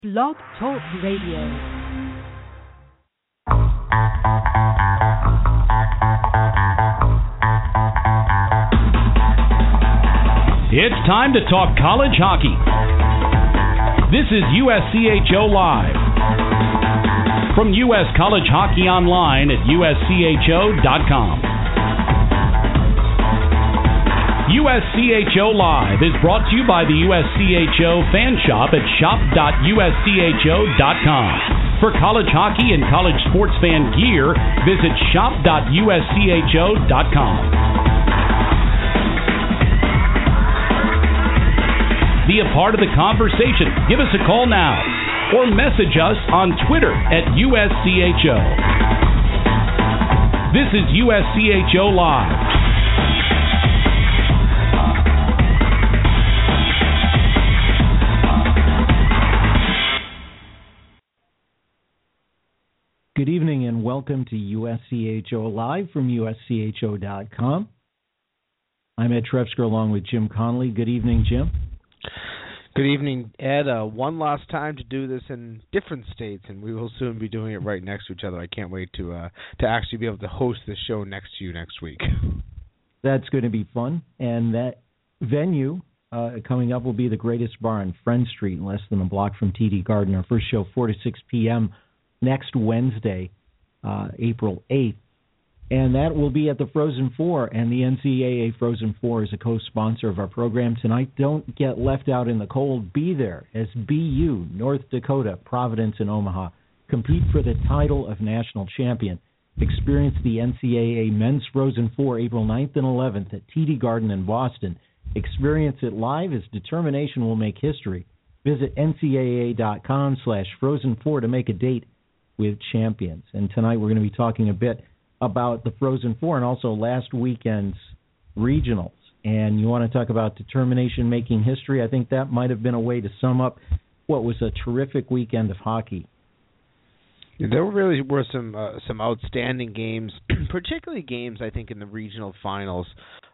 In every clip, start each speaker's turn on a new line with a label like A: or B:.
A: Blog Talk Radio.
B: It's time to talk college hockey. This is USCHO Live. From U.S. College Hockey Online at uscho.com. USCHO Live is brought to you by the USCHO fan shop at shop.uscho.com. For college hockey and college sports fan gear, visit shop.uscho.com. Be a part of the conversation. Give us a call now or message us on Twitter at USCHO. This is USCHO Live.
C: Good evening and welcome to USCHO Live from USCHO.com. I'm Ed Trefsker along with Jim Connolly. Good evening, Jim.
D: Good evening, Ed. One last time to do this in different states, and we will soon be doing it right next to each other. I can't wait to actually be able to host the show next to you next week.
C: That's going to be fun, and that venue coming up will be the Greatest Bar on Friend Street, less than a block from TD Garden. Our first show, 4 to 6 p.m., next Wednesday, April 8th. And that will be at the Frozen Four, and the NCAA Frozen Four is a co-sponsor of our program tonight. Don't get left out in the cold. Be there as BU, North Dakota, Providence, and Omaha compete for the title of national champion. Experience the NCAA Men's Frozen Four April 9th and 11th at TD Garden in Boston. Experience it live as determination will make history. Visit ncaa.com/Frozen4 to make a date with champions. And tonight we're going to be talking a bit about the Frozen Four and also last weekend's regionals. And you want to talk about determination making history? I think that might have been a way to sum up what was a terrific weekend of hockey.
D: There really were some outstanding games, particularly games I think in the regional finals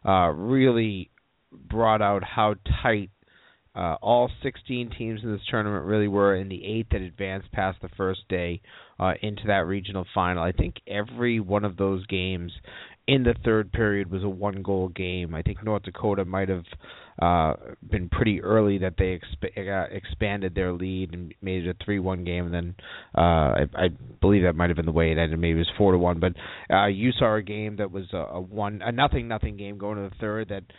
D: really brought out how tight all 16 teams in this tournament really were, in the 8 that advanced past the first day into that regional final. I think every one of those games in the third period was a one-goal game. I think North Dakota might have been pretty early that they expanded their lead and made it a 3-1 game, and then I believe that might have been the way it ended. Maybe it was 4-1. But you saw a game that was a nothing game going to the third that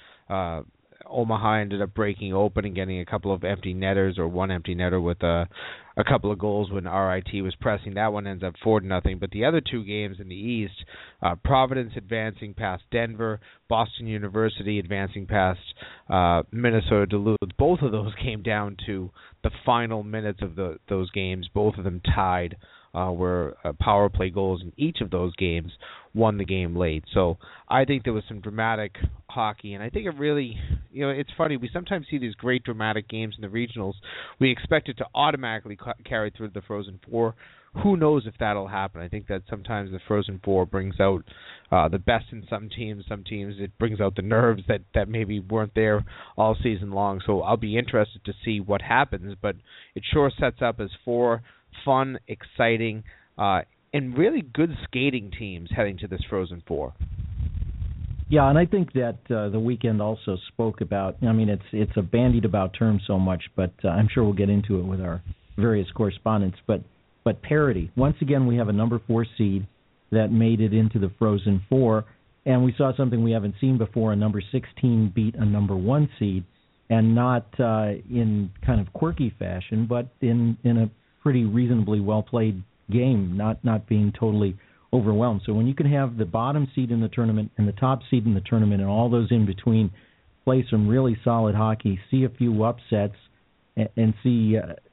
D: Omaha ended up breaking open and getting a couple of empty netters, or one empty netter with a couple of goals when RIT was pressing. That one ends up 4-0. But the other two games in the East, Providence advancing past Denver, Boston University advancing past Minnesota Duluth. Both of those came down to the final minutes of those games. Both of them tied, where power play goals in each of those games won the game late. So I think there was some dramatic hockey, and I think it really, it's funny, we sometimes see these great dramatic games in the regionals. We expect it to automatically carry through the Frozen Four. Who knows if that'll happen? I think that sometimes the Frozen Four brings out the best in some teams. Some teams it brings out the nerves that maybe weren't there all season long. So I'll be interested to see what happens, but it sure sets up as 4 fun, exciting, and really good skating teams heading to this Frozen Four.
C: Yeah, and I think that the weekend also spoke about, it's a bandied about term so much, but I'm sure we'll get into it with our various correspondents, but parity. Once again, we have a number 4 seed that made it into the Frozen Four, and we saw something we haven't seen before. A number 16 beat a number 1 seed, and not in kind of quirky fashion, but in a pretty reasonably well-played game, not being totally overwhelmed. So when you can have the bottom seed in the tournament and the top seed in the tournament and all those in between play some really solid hockey, see a few upsets, and see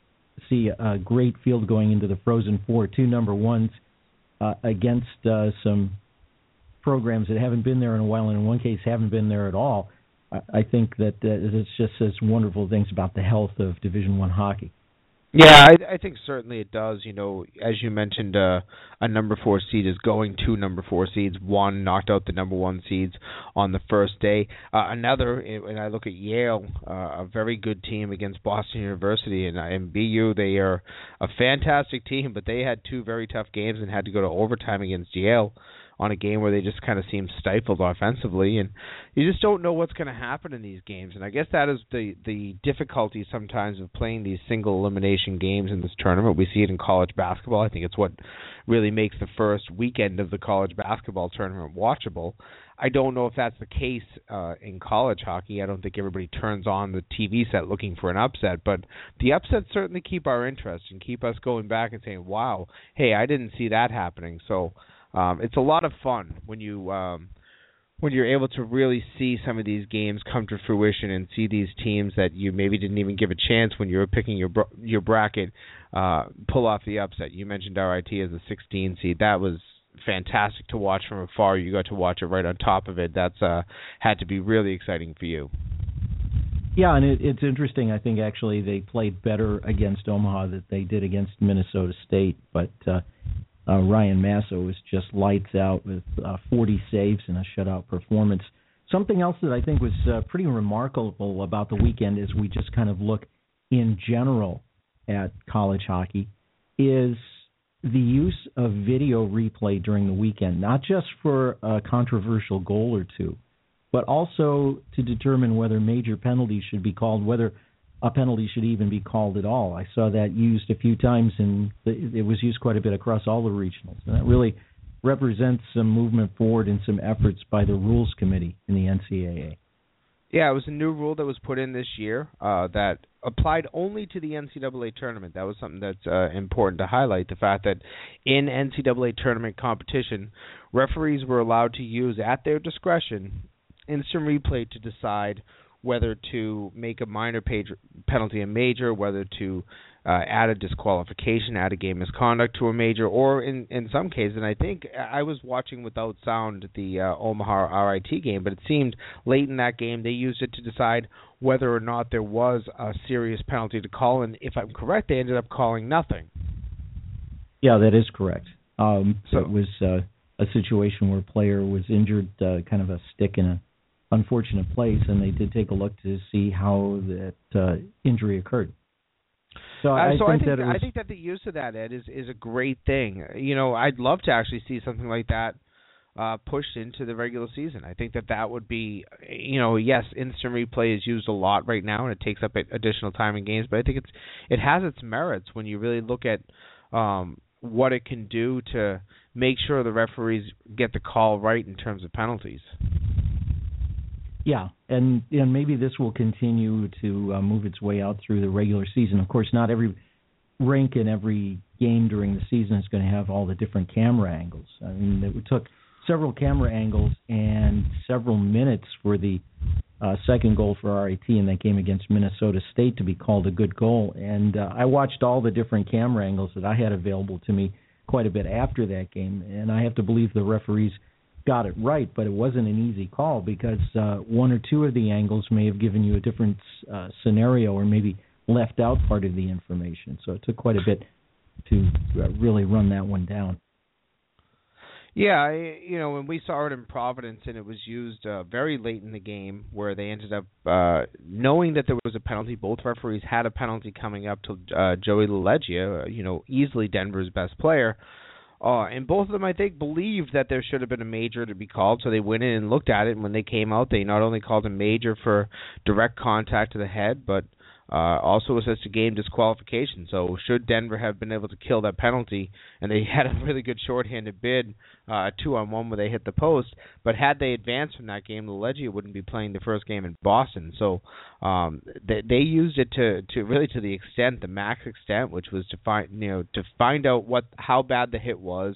C: a great field going into the Frozen Four, 2 number 1s against some programs that haven't been there in a while, and in one case haven't been there at all, I think that it just says wonderful things about the health of Division I hockey.
D: Yeah, I think certainly it does. You know, as you mentioned, a number 4 seed is going to number 4 seeds. One knocked out the number 1 seeds on the first day. Another, and I look at Yale, a very good team against Boston University, and BU. They are a fantastic team, but they had 2 very tough games and had to go to overtime against Yale on a game where they just kind of seemed stifled offensively, and you just don't know what's going to happen in these games. And I guess that is the difficulty sometimes of playing these single elimination games in this tournament. We see it in college basketball. I think it's what really makes the first weekend of the college basketball tournament watchable. I don't know if that's the case in college hockey. I don't think everybody turns on the TV set looking for an upset, but the upsets certainly keep our interest and keep us going back and saying, wow, hey, I didn't see that happening. So it's a lot of fun when you're able to really see some of these games come to fruition and see these teams that you maybe didn't even give a chance when you were picking your bracket pull off the upset. You mentioned RIT as a 16 seed. That was fantastic to watch from afar. You got to watch it right on top of it. That's had to be really exciting for you.
C: Yeah, and it's interesting. I think actually they played better against Omaha than they did against Minnesota State, but Ryan Massa was just lights out with 40 saves and a shutout performance. Something else that I think was pretty remarkable about the weekend as we just kind of look in general at college hockey is the use of video replay during the weekend, not just for a controversial goal or two, but also to determine whether major penalties should be called, whether a penalty should even be called at all. I saw that used a few times, and it was used quite a bit across all the regionals. And that really represents some movement forward and some efforts by the Rules Committee in the NCAA.
D: Yeah, it was a new rule that was put in this year that applied only to the NCAA tournament. That was something that's important to highlight, the fact that in NCAA tournament competition, referees were allowed to use at their discretion instant replay to decide whether to make a minor penalty a major, whether to add a disqualification, add a game misconduct to a major, or in some cases, and I think I was watching without sound the Omaha RIT game, but it seemed late in that game they used it to decide whether or not there was a serious penalty to call, and if I'm correct, they ended up calling nothing.
C: Yeah, that is correct. So it was a situation where a player was injured, kind of a stick in a unfortunate place, and they did take a look to see how that injury occurred. So I think
D: that the use of that, Ed, is a great thing. You know, I'd love to actually see something like that pushed into the regular season. I think that would be, you know, yes, instant replay is used a lot right now, and it takes up additional time in games, but I think it has its merits when you really look at what it can do to make sure the referees get the call right in terms of penalties.
C: Yeah, and maybe this will continue to move its way out through the regular season. Of course, not every rink and every game during the season is going to have all the different camera angles. I mean, it took several camera angles and several minutes for the second goal for RIT in that game against Minnesota State to be called a good goal. And I watched all the different camera angles that I had available to me quite a bit after that game, and I have to believe the referees got it right, but it wasn't an easy call because one or two of the angles may have given you a different scenario or maybe left out part of the information. So it took quite a bit to really run that one down.
D: Yeah, you know, when we saw it in Providence and it was used very late in the game where they ended up knowing that there was a penalty. Both referees had a penalty coming up to Joey LaLeggia, you know, easily Denver's best player. And both of them, I think, believed that there should have been a major to be called, so they went in and looked at it, and when they came out, they not only called a major for direct contact to the head, but also assessed a game disqualification. So should Denver have been able to kill that penalty, and they had a really good shorthanded bid, 2-on-1 where they hit the post, but had they advanced from that game, LaLeggia wouldn't be playing the first game in Boston. So they used it to really to the extent, the max extent, which was to find out how bad the hit was,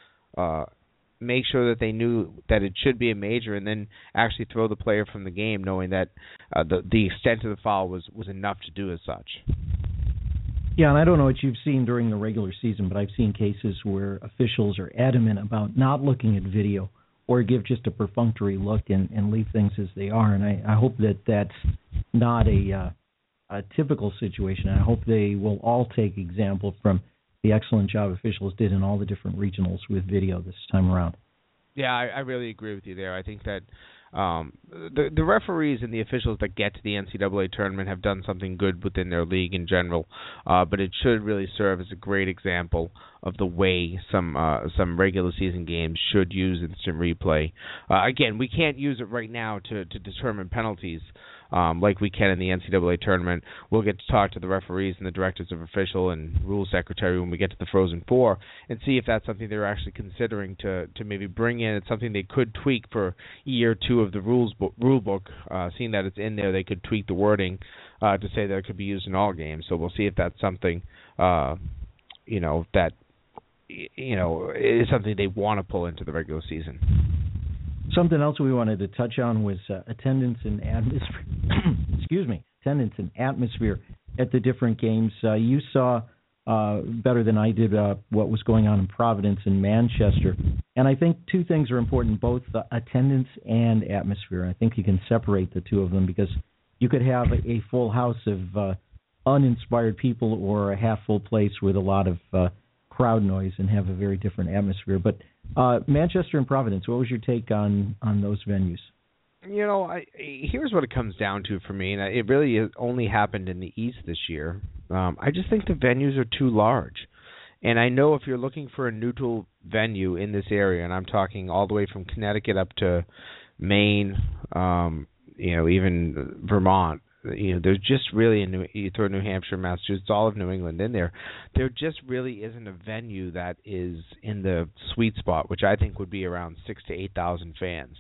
D: make sure that they knew that it should be a major, and then actually throw the player from the game, knowing that the extent of the foul was enough to do as such.
C: Yeah, and I don't know what you've seen during the regular season, but I've seen cases where officials are adamant about not looking at video or give just a perfunctory look and leave things as they are. And I hope that that's not a a typical situation. I hope they will all take example from the excellent job officials did in all the different regionals with video this time around.
D: Yeah, I really agree with you there. I think that the referees and the officials that get to the NCAA tournament have done something good within their league in general, but it should really serve as a great example of the way some regular season games should use instant replay. Again, we can't use it right now to determine penalties like we can in the NCAA tournament. We'll get to talk to the referees and the directors of official and rules secretary when we get to the Frozen Four and see if that's something they're actually considering to maybe bring in. It's something they could tweak for year 2 of the rule book. Seeing that it's in there, they could tweak the wording to say that it could be used in all games. So we'll see if that's something that is something they want to pull into the regular season.
C: Something else we wanted to touch on was attendance and atmosphere. Attendance and atmosphere at the different games. You saw better than I did what was going on in Providence and Manchester, and I think two things are important: both attendance and atmosphere. I think you can separate the two of them because you could have a full house of uninspired people or a half full place with a lot of crowd noise and have a very different atmosphere. But Manchester and Providence, what was your take on those venues?
D: Here's what it comes down to for me, and it really only happened in the East this year. I just think the venues are too large. And I know if you're looking for a neutral venue in this area, and I'm talking all the way from Connecticut up to Maine, even Vermont, there's just really you throw New Hampshire, Massachusetts, all of New England in there. There just really isn't a venue that is in the sweet spot, which I think would be around 6,000 to 8,000 fans.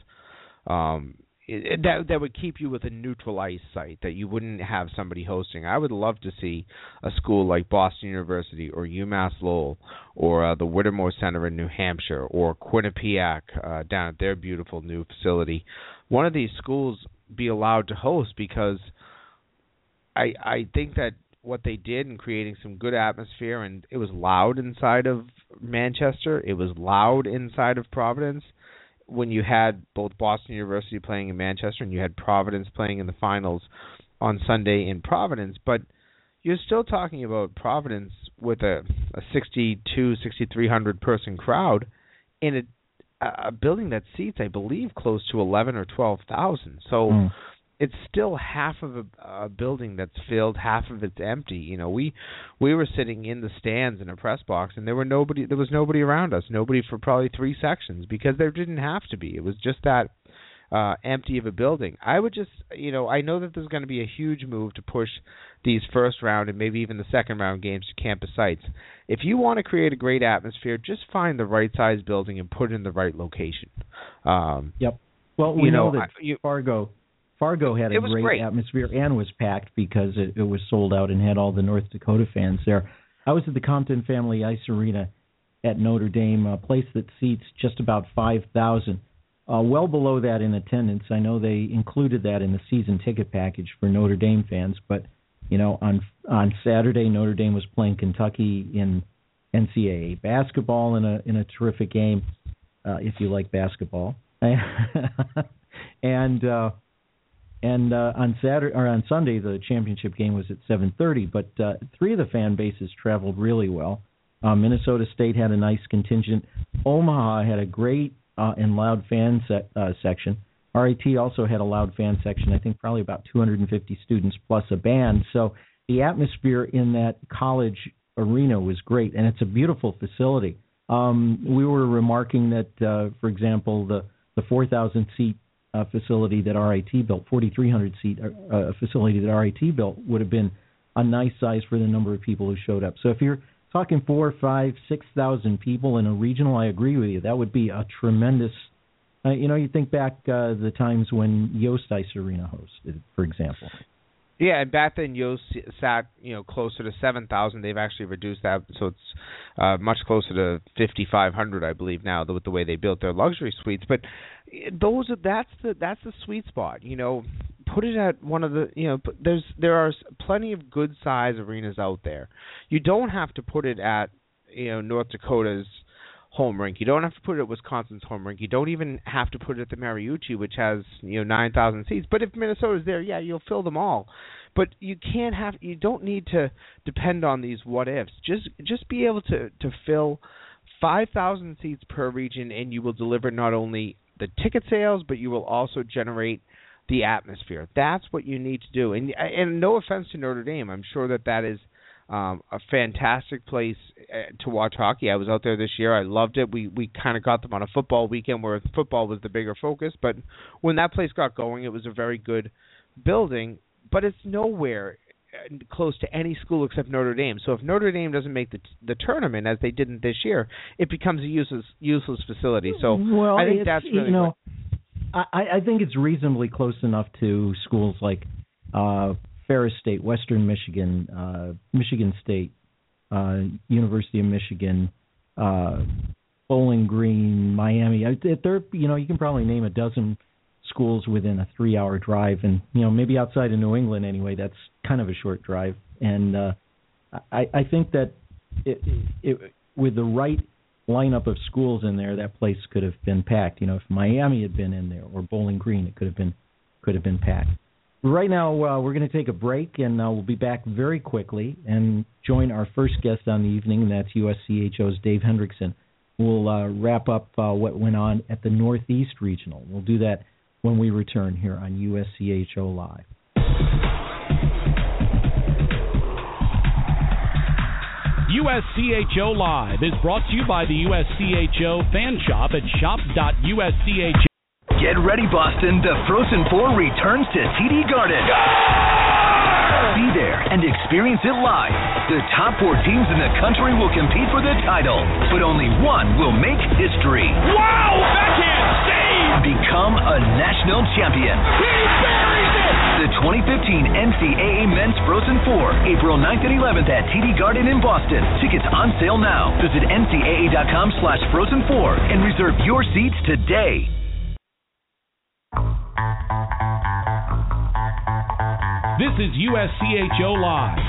D: That would keep you with a neutral ice site that you wouldn't have somebody hosting. I would love to see a school like Boston University or UMass Lowell or the Whittemore Center in New Hampshire or Quinnipiac down at their beautiful new facility. One of these schools be allowed to host because I think that what they did in creating some good atmosphere, and it was loud inside of Manchester, it was loud inside of Providence, when you had both Boston University playing in Manchester and you had Providence playing in the finals on Sunday in Providence, but you're still talking about Providence with a 6,300 person crowd in a building that seats, I believe, close to 11 or 12,000. So it's still half of a building that's filled, half of it's empty. We were sitting in the stands in a press box, and there was nobody around us, nobody for probably 3 sections, because there didn't have to be. It was just that empty of a building. I would just, I know that there's going to be a huge move to push these first round and maybe even the second round games to campus sites. If you want to create a great atmosphere, just find the right size building and put it in the right location.
C: Yep. Well, we know that Fargo had a great atmosphere and was packed because it was sold out and had all the North Dakota fans there. I was at the Compton Family Ice Arena at Notre Dame, a place that seats just about 5,000. Well below that in attendance. I know they included that in the season ticket package for Notre Dame fans, but on Saturday Notre Dame was playing Kentucky in NCAA basketball in a terrific game, if you like basketball. And on Sunday the championship game was at 7:30. But 3 of the fan bases traveled really well. Minnesota State had a nice contingent. Omaha had a great and loud fan section. RIT also had a loud fan section. I think probably about 250 students plus a band. So the atmosphere in that college arena was great, and it's a beautiful facility. We were remarking that, for example, the 4,000 seat facility that RIT built, 4,300 seat facility that RIT built, would have been a nice size for the number of people who showed up. So if you're talking 4,000, 5,000, 6,000 people in a regional, I agree with you. That would be a tremendous. You think back the times when Yost Ice Arena hosted, for example.
D: Yeah, and back then Yost sat closer to 7,000. They've actually reduced that, so it's much closer to 5,500, I believe, now with the way they built their luxury suites. But that's the sweet spot. Put it at one of the there are plenty of good size arenas out there. You don't have to put it at North Dakota's home rink. You don't have to put it at Wisconsin's home rink. You don't even have to put it at the Mariucci, which has 9,000 seats. But if Minnesota's there, yeah, you'll fill them all. But you don't need to depend on these what ifs. Just be able to fill 5,000 seats per region, and you will deliver not only the ticket sales, but you will also generate the atmosphere. That's what you need to do. And no offense to Notre Dame, I'm sure that is a fantastic place to watch hockey. I was out there this year. I loved it. We kind of got them on a football weekend where football was the bigger focus. But when that place got going, it was a very good building. But it's nowhere close to any school except Notre Dame. So if Notre Dame doesn't make the tournament, as they didn't this year, it becomes a useless facility. So I think that's really
C: I think it's reasonably close enough to schools like Ferris State, Western Michigan, Michigan State, University of Michigan, Bowling Green, Miami. You can probably name a dozen schools within a 3-hour drive, and maybe outside of New England anyway, that's kind of a short drive. And I think that with the right lineup of schools in there, that place could have been packed. If Miami had been in there or Bowling Green, it could have been packed. Right now, we're going to take a break, and we'll be back very quickly and join our first guest on the evening, and that's USCHO's Dave Hendrickson. We'll wrap up what went on at the Northeast Regional. We'll do that when we return here on USCHO Live.
B: USCHO Live is brought to you by the USCHO Fan Shop at shop.uscho.
E: Get ready, Boston. The Frozen Four returns to TD Garden. Be there and experience it live. The top 4 teams in the country will compete for the title, but only one will make history.
B: Wow! Backhand save!
E: Become a national champion.
B: He buries it!
E: The 2015 NCAA Men's Frozen Four, April 9th and 11th at TD Garden in Boston. Tickets on sale now. Visit ncaa.com/Frozen4 and reserve your seats today.
B: This is USCHO Live.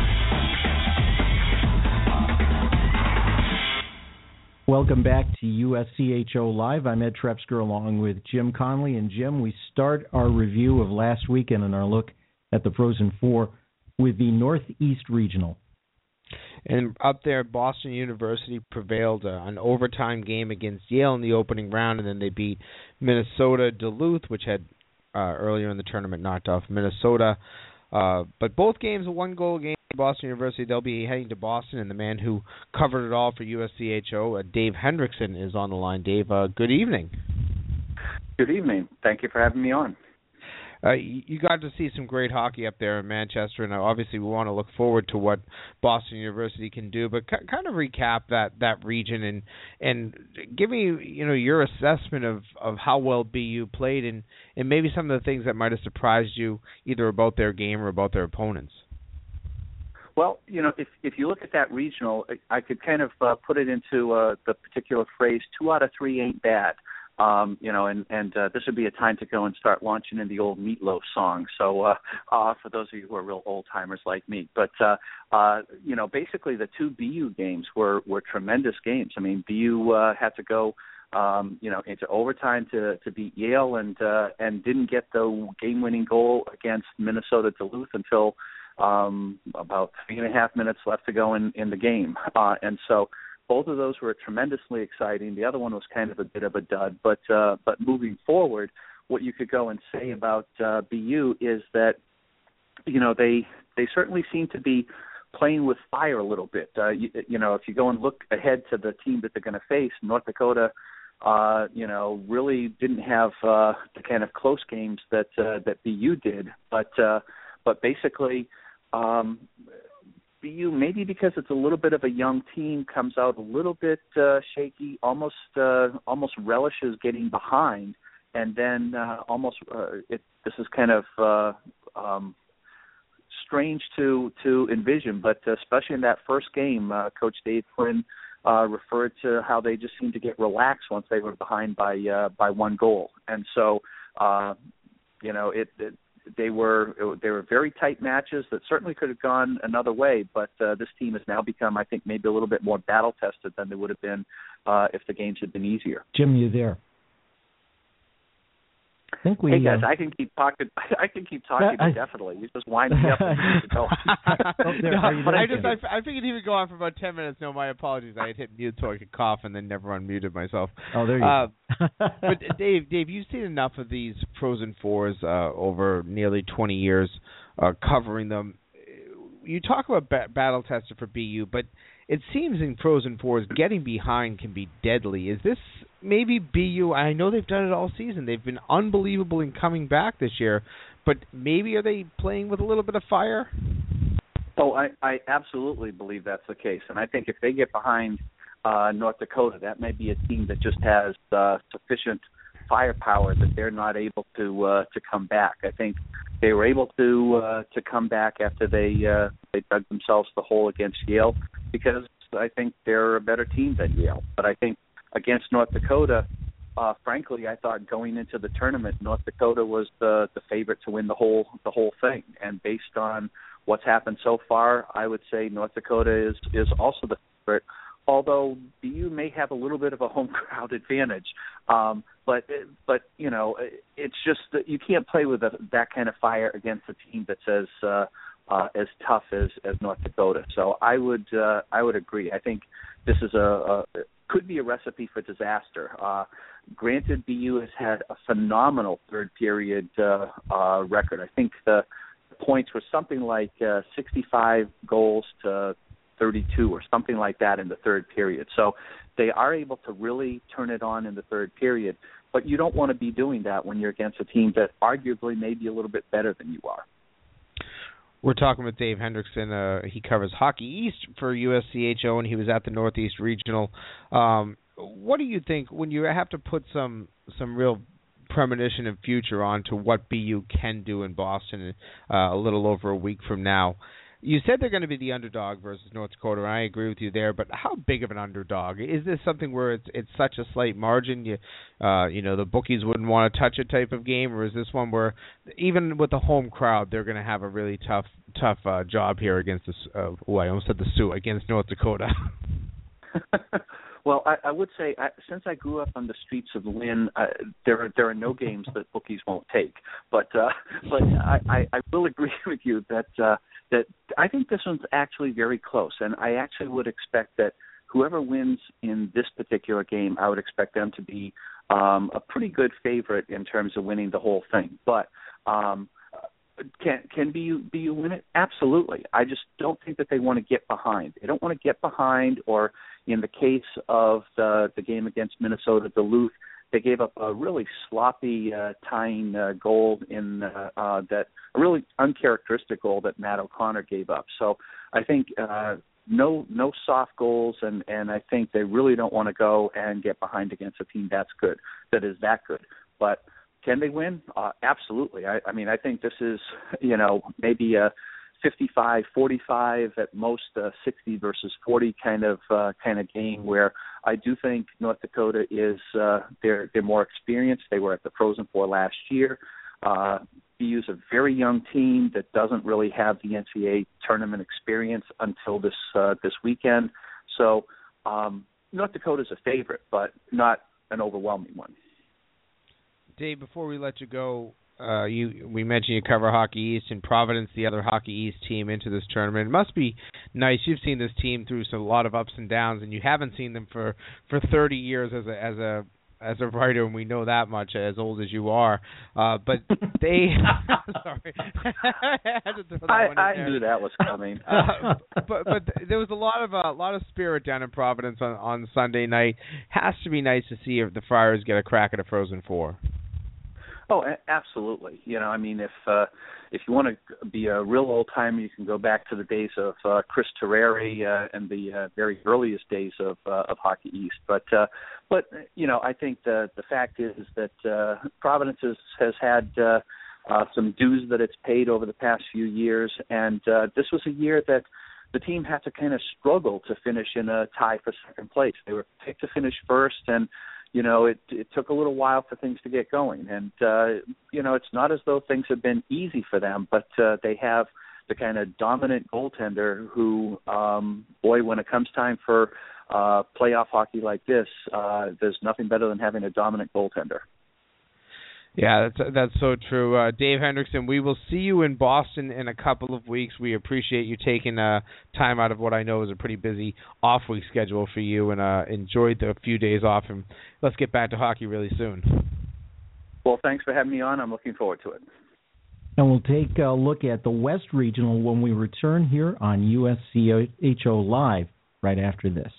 C: Welcome back to USCHO Live. I'm Ed Trepsker along with Jim Conley. And Jim, we start our review of last weekend and our look at the Frozen Four with the Northeast Regional.
D: And up there, Boston University prevailed an overtime game against Yale in the opening round, and then they beat Minnesota Duluth, which had earlier in the tournament knocked off Minnesota. But both games a one-goal game. Boston University, they'll be heading to Boston, and the man who covered it all for USCHO, Dave Hendrickson, is on the line. Dave, good evening.
F: Good evening. Thank you for having me on.
D: You got to see some great hockey up there in Manchester, and obviously we want to look forward to what Boston University can do. But kind of recap that region and give me your assessment of how well BU played and maybe some of the things that might have surprised you either about their game or about their opponents.
F: Well, if you look at that regional, I could kind of put it into the particular phrase: 2 out of 3 ain't bad. This would be a time to go and start launching in the old Meatloaf song. So for those of you who are real old timers like me, but basically the 2 BU games were tremendous games. I mean, BU had to go into overtime to beat Yale and didn't get the game-winning goal against Minnesota Duluth until about 3.5 minutes left to go in the game, and so. Both of those were tremendously exciting. The other one was kind of a bit of a dud. But moving forward, what you could go and say about BU is that, they certainly seem to be playing with fire a little bit. If you go and look ahead to the team that they're going to face, North Dakota, really didn't have the kind of close games that BU did. But basically. BU, maybe because it's a little bit of a young team, comes out a little bit shaky, almost relishes getting behind, and then this is kind of strange to envision, but especially in that first game, Coach Dave Flynn referred to how they just seemed to get relaxed once they were behind by 1 goal, and so They were very tight matches that certainly could have gone another way, but this team has now become, I think, maybe a little bit more battle-tested than they would have been if the games had been easier.
C: Jim, you there? think we.
F: Hey guys, I can keep talking. I can keep talking indefinitely. You just wind me up and need to go.
D: I figured he would go on for about 10 minutes. No, my apologies. I had hit mute so I could cough and then never unmuted myself.
C: Oh, there you go.
D: But Dave, you've seen enough of these Frozen Fours over nearly 20 years covering them. You talk about battle tested for BU, but it seems in Frozen Fours getting behind can be deadly. Is this maybe BU? I know they've done it all season. They've been unbelievable in coming back this year, but maybe are they playing with a little bit of fire?
F: Oh, I absolutely believe that's the case, and I think if they get behind North Dakota, that may be a team that just has sufficient firepower that they're not able to come back. I think they were able to come back after they dug themselves the hole against Yale, because I think they're a better team than Yale. But I think against North Dakota, frankly, I thought going into the tournament, North Dakota was the favorite to win the whole thing. And based on what's happened so far, I would say North Dakota is also the favorite. Although BU may have a little bit of a home crowd advantage, but you know, it's just that you can't play with that kind of fire against a team that's as tough as North Dakota. So I would agree. I think this is could be a recipe for disaster. Granted, BU has had a phenomenal third period record. I think the points were something like 65 goals to 32 or something like that in the third period. So they are able to really turn it on in the third period, but you don't want to be doing that when you're against a team that arguably may be a little bit better than you are.
D: We're talking with Dave Hendrickson. He covers Hockey East for USCHO, and he was at the Northeast Regional. What do you think when you have to put some real premonition and future on to what BU can do in Boston a little over a week from now? You said they're going to be the underdog versus North Dakota, and I agree with you there. But how big of an underdog? Is this something where it's such a slight margin, you know, the bookies wouldn't want to touch a type of game, or is this one where even with the home crowd, they're going to have a really tough job here against this? I almost said the Sioux against North Dakota.
F: Well, I would say since I grew up on the streets of Lynn, there are no games that bookies won't take. But I will agree with you that I think this one's actually very close, and I actually would expect that whoever wins in this particular game, I would expect them to be a pretty good favorite in terms of winning the whole thing. But can BU win it? Absolutely. I just don't think that they want to get behind. They don't want to get behind, or in the case of the game against Minnesota Duluth, they gave up a really sloppy tying goal in that a really uncharacteristic goal that Matt O'Connor gave up. So I think no soft goals, and I think they really don't want to go and get behind against a team that is that good. But can they win? Absolutely. I mean, I think this is, you know, maybe a 55-45 at most, 60 versus 40 kind of game, where I do think North Dakota is they're more experienced. They were at the Frozen Four last year. BU's a very young team that doesn't really have the NCAA tournament experience until this weekend. So North Dakota's a favorite, but not an overwhelming one.
D: Dave, before we let you go, we mentioned you cover Hockey East, and Providence, the other Hockey East team, into this tournament. It must be nice. You've seen this team through a lot of ups and downs, and you haven't seen them for 30 years as a writer, and we know that much, as old as you are. But they, sorry, I had to throw that one in there.
F: I knew that was coming.
D: But there was a lot of spirit down in Providence on Sunday night. Has to be nice to see if the Friars get a crack at a Frozen Four.
F: Oh, absolutely. You know, I mean, if you want to be a real old timer, you can go back to the days of Chris Terreri and the very earliest days of Hockey East. But you know, I think the fact is that Providence has had some dues that it's paid over the past few years, and this was a year that the team had to kind of struggle to finish in a tie for second place. They were picked to finish first, and you know, it took a little while for things to get going. And, you know, it's not as though things have been easy for them, but they have the kind of dominant goaltender who, boy, when it comes time for playoff hockey like this, there's nothing better than having a dominant goaltender.
D: Yeah, that's so true. Dave Hendrickson, we will see you in Boston in a couple of weeks. We appreciate you taking time out of what I know is a pretty busy off-week schedule for you, and enjoy the few days off, and let's get back to hockey really soon.
F: Well, thanks for having me on. I'm looking forward to it.
C: And we'll take a look at the West Regional when we return here on USCHO Live right after this.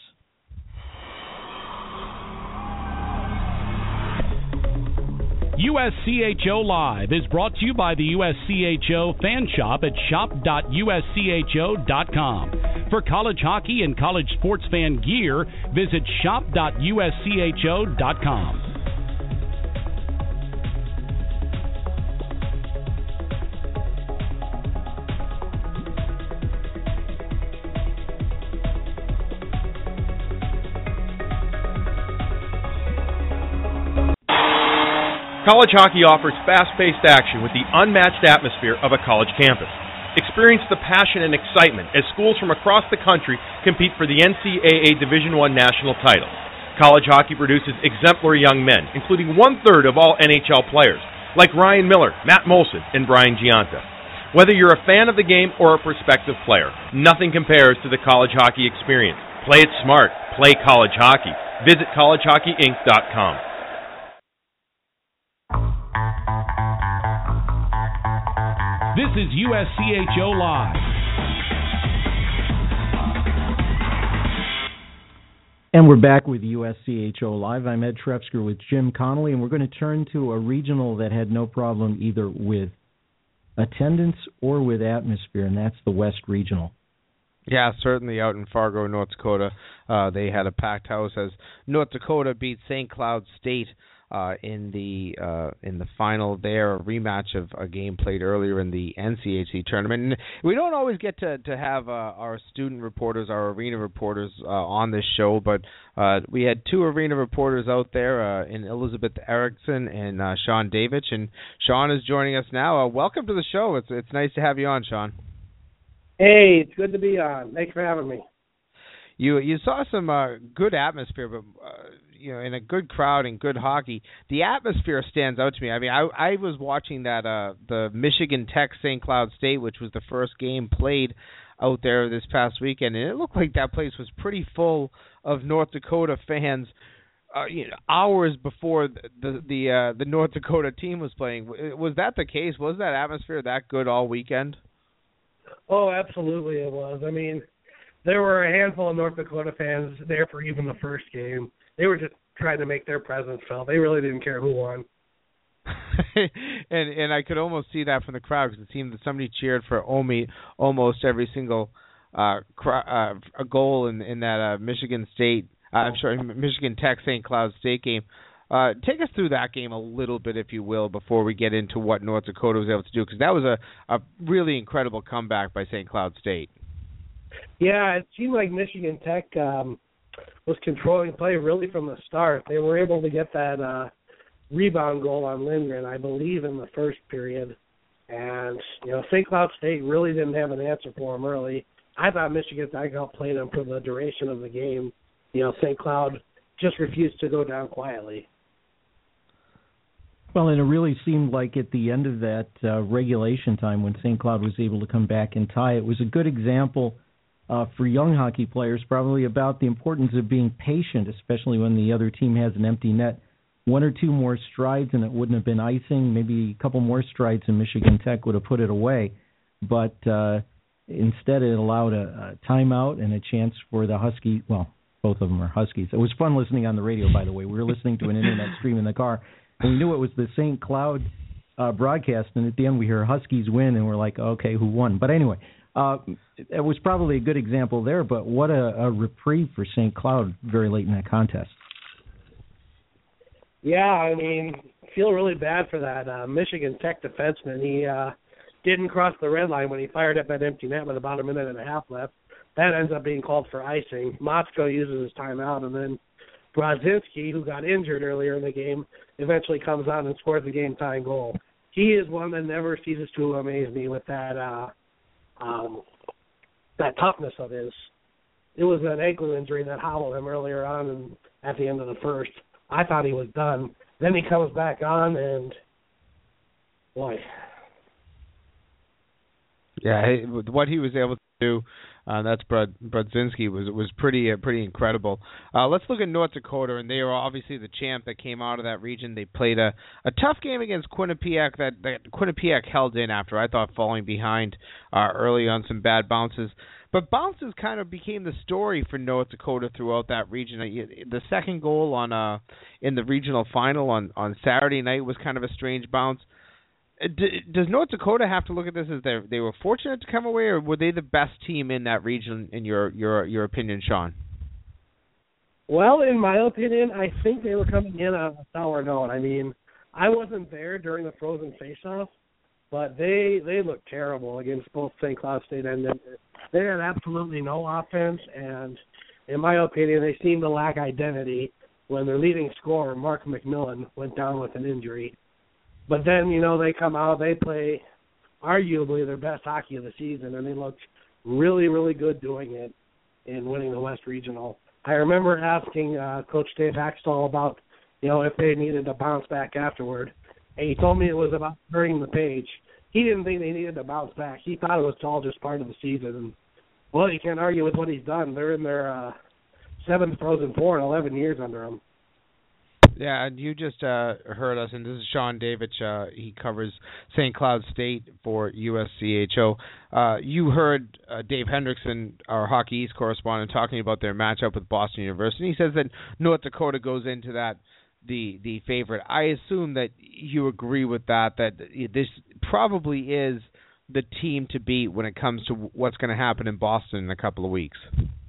B: USCHO Live is brought to you by the USCHO Fan Shop at shop.uscho.com. For college hockey and college sports fan gear, visit shop.uscho.com.
G: College hockey offers fast-paced action with the unmatched atmosphere of a college campus. Experience the passion and excitement as schools from across the country compete for the NCAA Division I national title. College hockey produces exemplary young men, including one-third of all NHL players, like Ryan Miller, Matt Molson, and Brian Giunta. Whether you're a fan of the game or a prospective player, nothing compares to the college hockey experience. Play it smart. Play college hockey. Visit collegehockeyinc.com.
B: This is USCHO Live.
C: And we're back with USCHO Live. I'm Ed Trefsker with Jim Connolly, and we're going to turn to a regional that had no problem either with attendance or with atmosphere, and that's the West Regional.
D: Yeah, certainly out in Fargo, North Dakota. They had a packed house as North Dakota beat St. Cloud State in the final there, a rematch of a game played earlier in the NCHC tournament. And we don't always get to have our student reporters, our arena reporters on this show, but we had two arena reporters out there in Elizabeth Erickson and Sean Davich, and Sean is joining us now. Welcome to the show. It's nice to have you on, Sean.
H: Hey, it's good to be on. Thanks for having me.
D: You saw some good atmosphere, but in a good crowd and good hockey. The atmosphere stands out to me. I mean, I was watching that the Michigan Tech St. Cloud State, which was the first game played out there this past weekend, and it looked like that place was pretty full of North Dakota fans. Hours before the North Dakota team was playing. Was that the case? Was that atmosphere that good all weekend?
H: Oh, absolutely it was. I mean, there were a handful of North Dakota fans there for even the first game. They were just trying to make their presence felt. They really didn't care who won.
D: and I could almost see that from the crowd, because it seemed that somebody cheered for almost every single a goal in that Michigan Tech St. Cloud State game. Take us through that game a little bit, if you will, before we get into what North Dakota was able to do, because that was a really incredible comeback by St. Cloud State.
H: Yeah, it seemed like Michigan Tech was controlling play really from the start. They were able to get that rebound goal on Lindgren, I believe, in the first period. And, St. Cloud State really didn't have an answer for them early. I thought Michigan Tech outplayed them for the duration of the game. St. Cloud just refused to go down quietly.
C: Well, and it really seemed like at the end of that regulation time when St. Cloud was able to come back and tie, it was a good example for young hockey players probably about the importance of being patient, especially when the other team has an empty net. One or two more strides and it wouldn't have been icing. Maybe a couple more strides and Michigan Tech would have put it away. But instead it allowed a timeout and a chance for the Huskies. Well, both of them are Huskies. It was fun listening on the radio, by the way. We were listening to an internet stream in the car. And we knew it was the St. Cloud broadcast, and at the end we hear Huskies win, and we're like, okay, who won? But anyway, it was probably a good example there, but what a reprieve for St. Cloud very late in that contest.
H: Yeah, I mean, feel really bad for that Michigan Tech defenseman. He didn't cross the red line when he fired up that empty net with about a minute and a half left. That ends up being called for icing. Motzko uses his timeout, and then Brodzinski, who got injured earlier in the game, eventually comes on and scores the game-tying goal. He is one that never ceases to amaze me with that toughness of his. It was an ankle injury that hobbled him earlier on and at the end of the first. I thought he was done. Then he comes back on, and Boy.
D: Yeah, what he was able to do, that's Brodzinski, was pretty incredible. Let's look at North Dakota, and they are obviously the champ that came out of that region. They played a tough game against Quinnipiac that Quinnipiac held in after, I thought, falling behind early on some bad bounces. But bounces kind of became the story for North Dakota throughout that region. The second goal in the regional final on Saturday night was kind of a strange bounce. Does North Dakota have to look at this as they were fortunate to come away, or were they the best team in that region, in your opinion, Sean?
H: Well, in my opinion, I think they were coming in on a sour note. I mean, I wasn't there during the Frozen Face-Off, but they looked terrible against both St. Cloud State and Denver. They had absolutely no offense, and in my opinion, they seemed to lack identity when their leading scorer, Mark McMillan, went down with an injury. But then, they come out, they play arguably their best hockey of the season, and they looked really, really good doing it in winning the West Regional. I remember asking Coach Dave Haxtell about, if they needed to bounce back afterward, and he told me it was about turning the page. He didn't think they needed to bounce back. He thought it was all just part of the season. And, well, you can't argue with what he's done. They're in their 7th Frozen Four in 11 years under him.
D: Yeah, and you just heard us, and this is Sean Davich. He covers St. Cloud State for USCHO. You heard Dave Hendrickson, our Hockey East correspondent, talking about their matchup with Boston University. He says that North Dakota goes into that the favorite. I assume that you agree with that this probably is the team to beat when it comes to what's going to happen in Boston in a couple of weeks.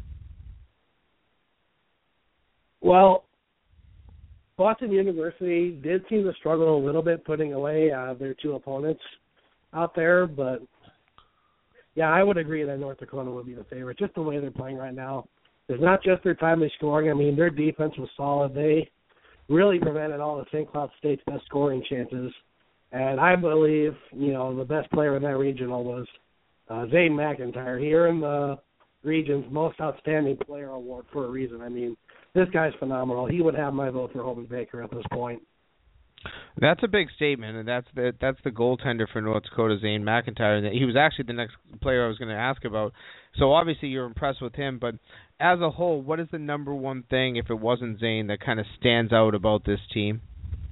H: Well, Boston University did seem to struggle a little bit putting away their two opponents out there, but yeah, I would agree that North Dakota would be the favorite, just the way they're playing right now. It's not just their timely scoring. I mean, their defense was solid. They really prevented all of St. Cloud State's best scoring chances, and I believe, the best player in that regional was Zane McIntyre. He earned the region's most outstanding player award for a reason. I mean, this guy's phenomenal. He would have my vote for Holden Baker at this point.
D: That's a big statement, and that's the goaltender for North Dakota, Zane McIntyre. He was actually the next player I was going to ask about. So obviously you're impressed with him, but as a whole, what is the number one thing, if it wasn't Zane, that kind of stands out about this team?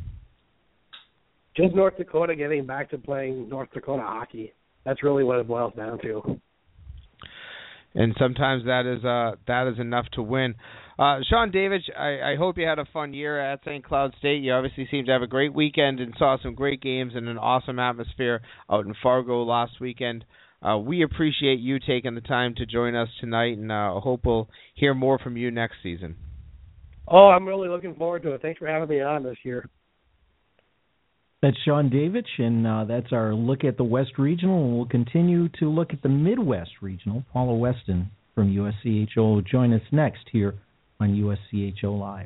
H: Just North Dakota getting back to playing North Dakota hockey. That's really what it boils down to.
D: And sometimes that is enough to win. Sean Davich, I hope you had a fun year at St. Cloud State. You obviously seemed to have a great weekend and saw some great games and an awesome atmosphere out in Fargo last weekend. We appreciate you taking the time to join us tonight, and I hope we'll hear more from you next season.
H: Oh, I'm really looking forward to it. Thanks for having me on this year.
C: That's Sean Davich, and that's our look at the West Regional, and we'll continue to look at the Midwest Regional. Paula Weston from USCHO will join us next here on USCHO Live.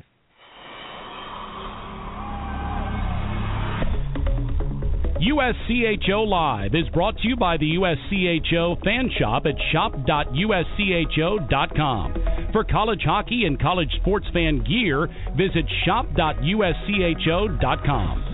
B: USCHO Live is brought to you by the USCHO Fan Shop at shop.uscho.com. For college hockey and college sports fan gear, visit shop.uscho.com.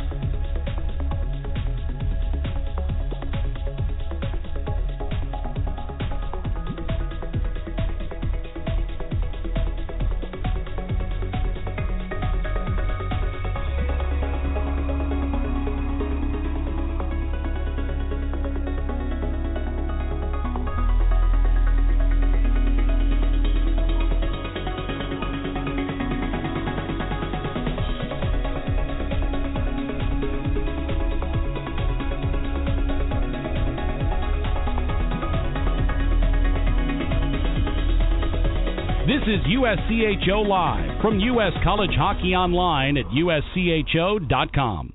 B: This is USCHO Live from U.S. College Hockey Online at uscho.com.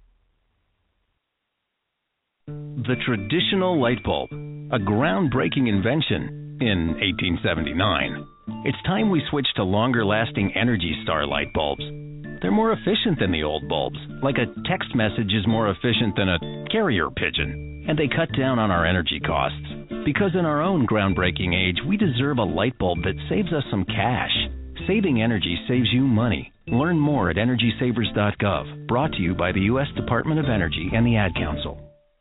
I: The traditional light bulb, a groundbreaking invention in 1879. It's time we switch to longer-lasting Energy Star light bulbs. They're more efficient than the old bulbs, like a text message is more efficient than a carrier pigeon, and they cut down on our energy costs. Because in our own groundbreaking age, we deserve a light bulb that saves us some cash. Saving energy saves you money. Learn more at EnergySavers.gov. Brought to you by the U.S. Department of Energy and the Ad Council.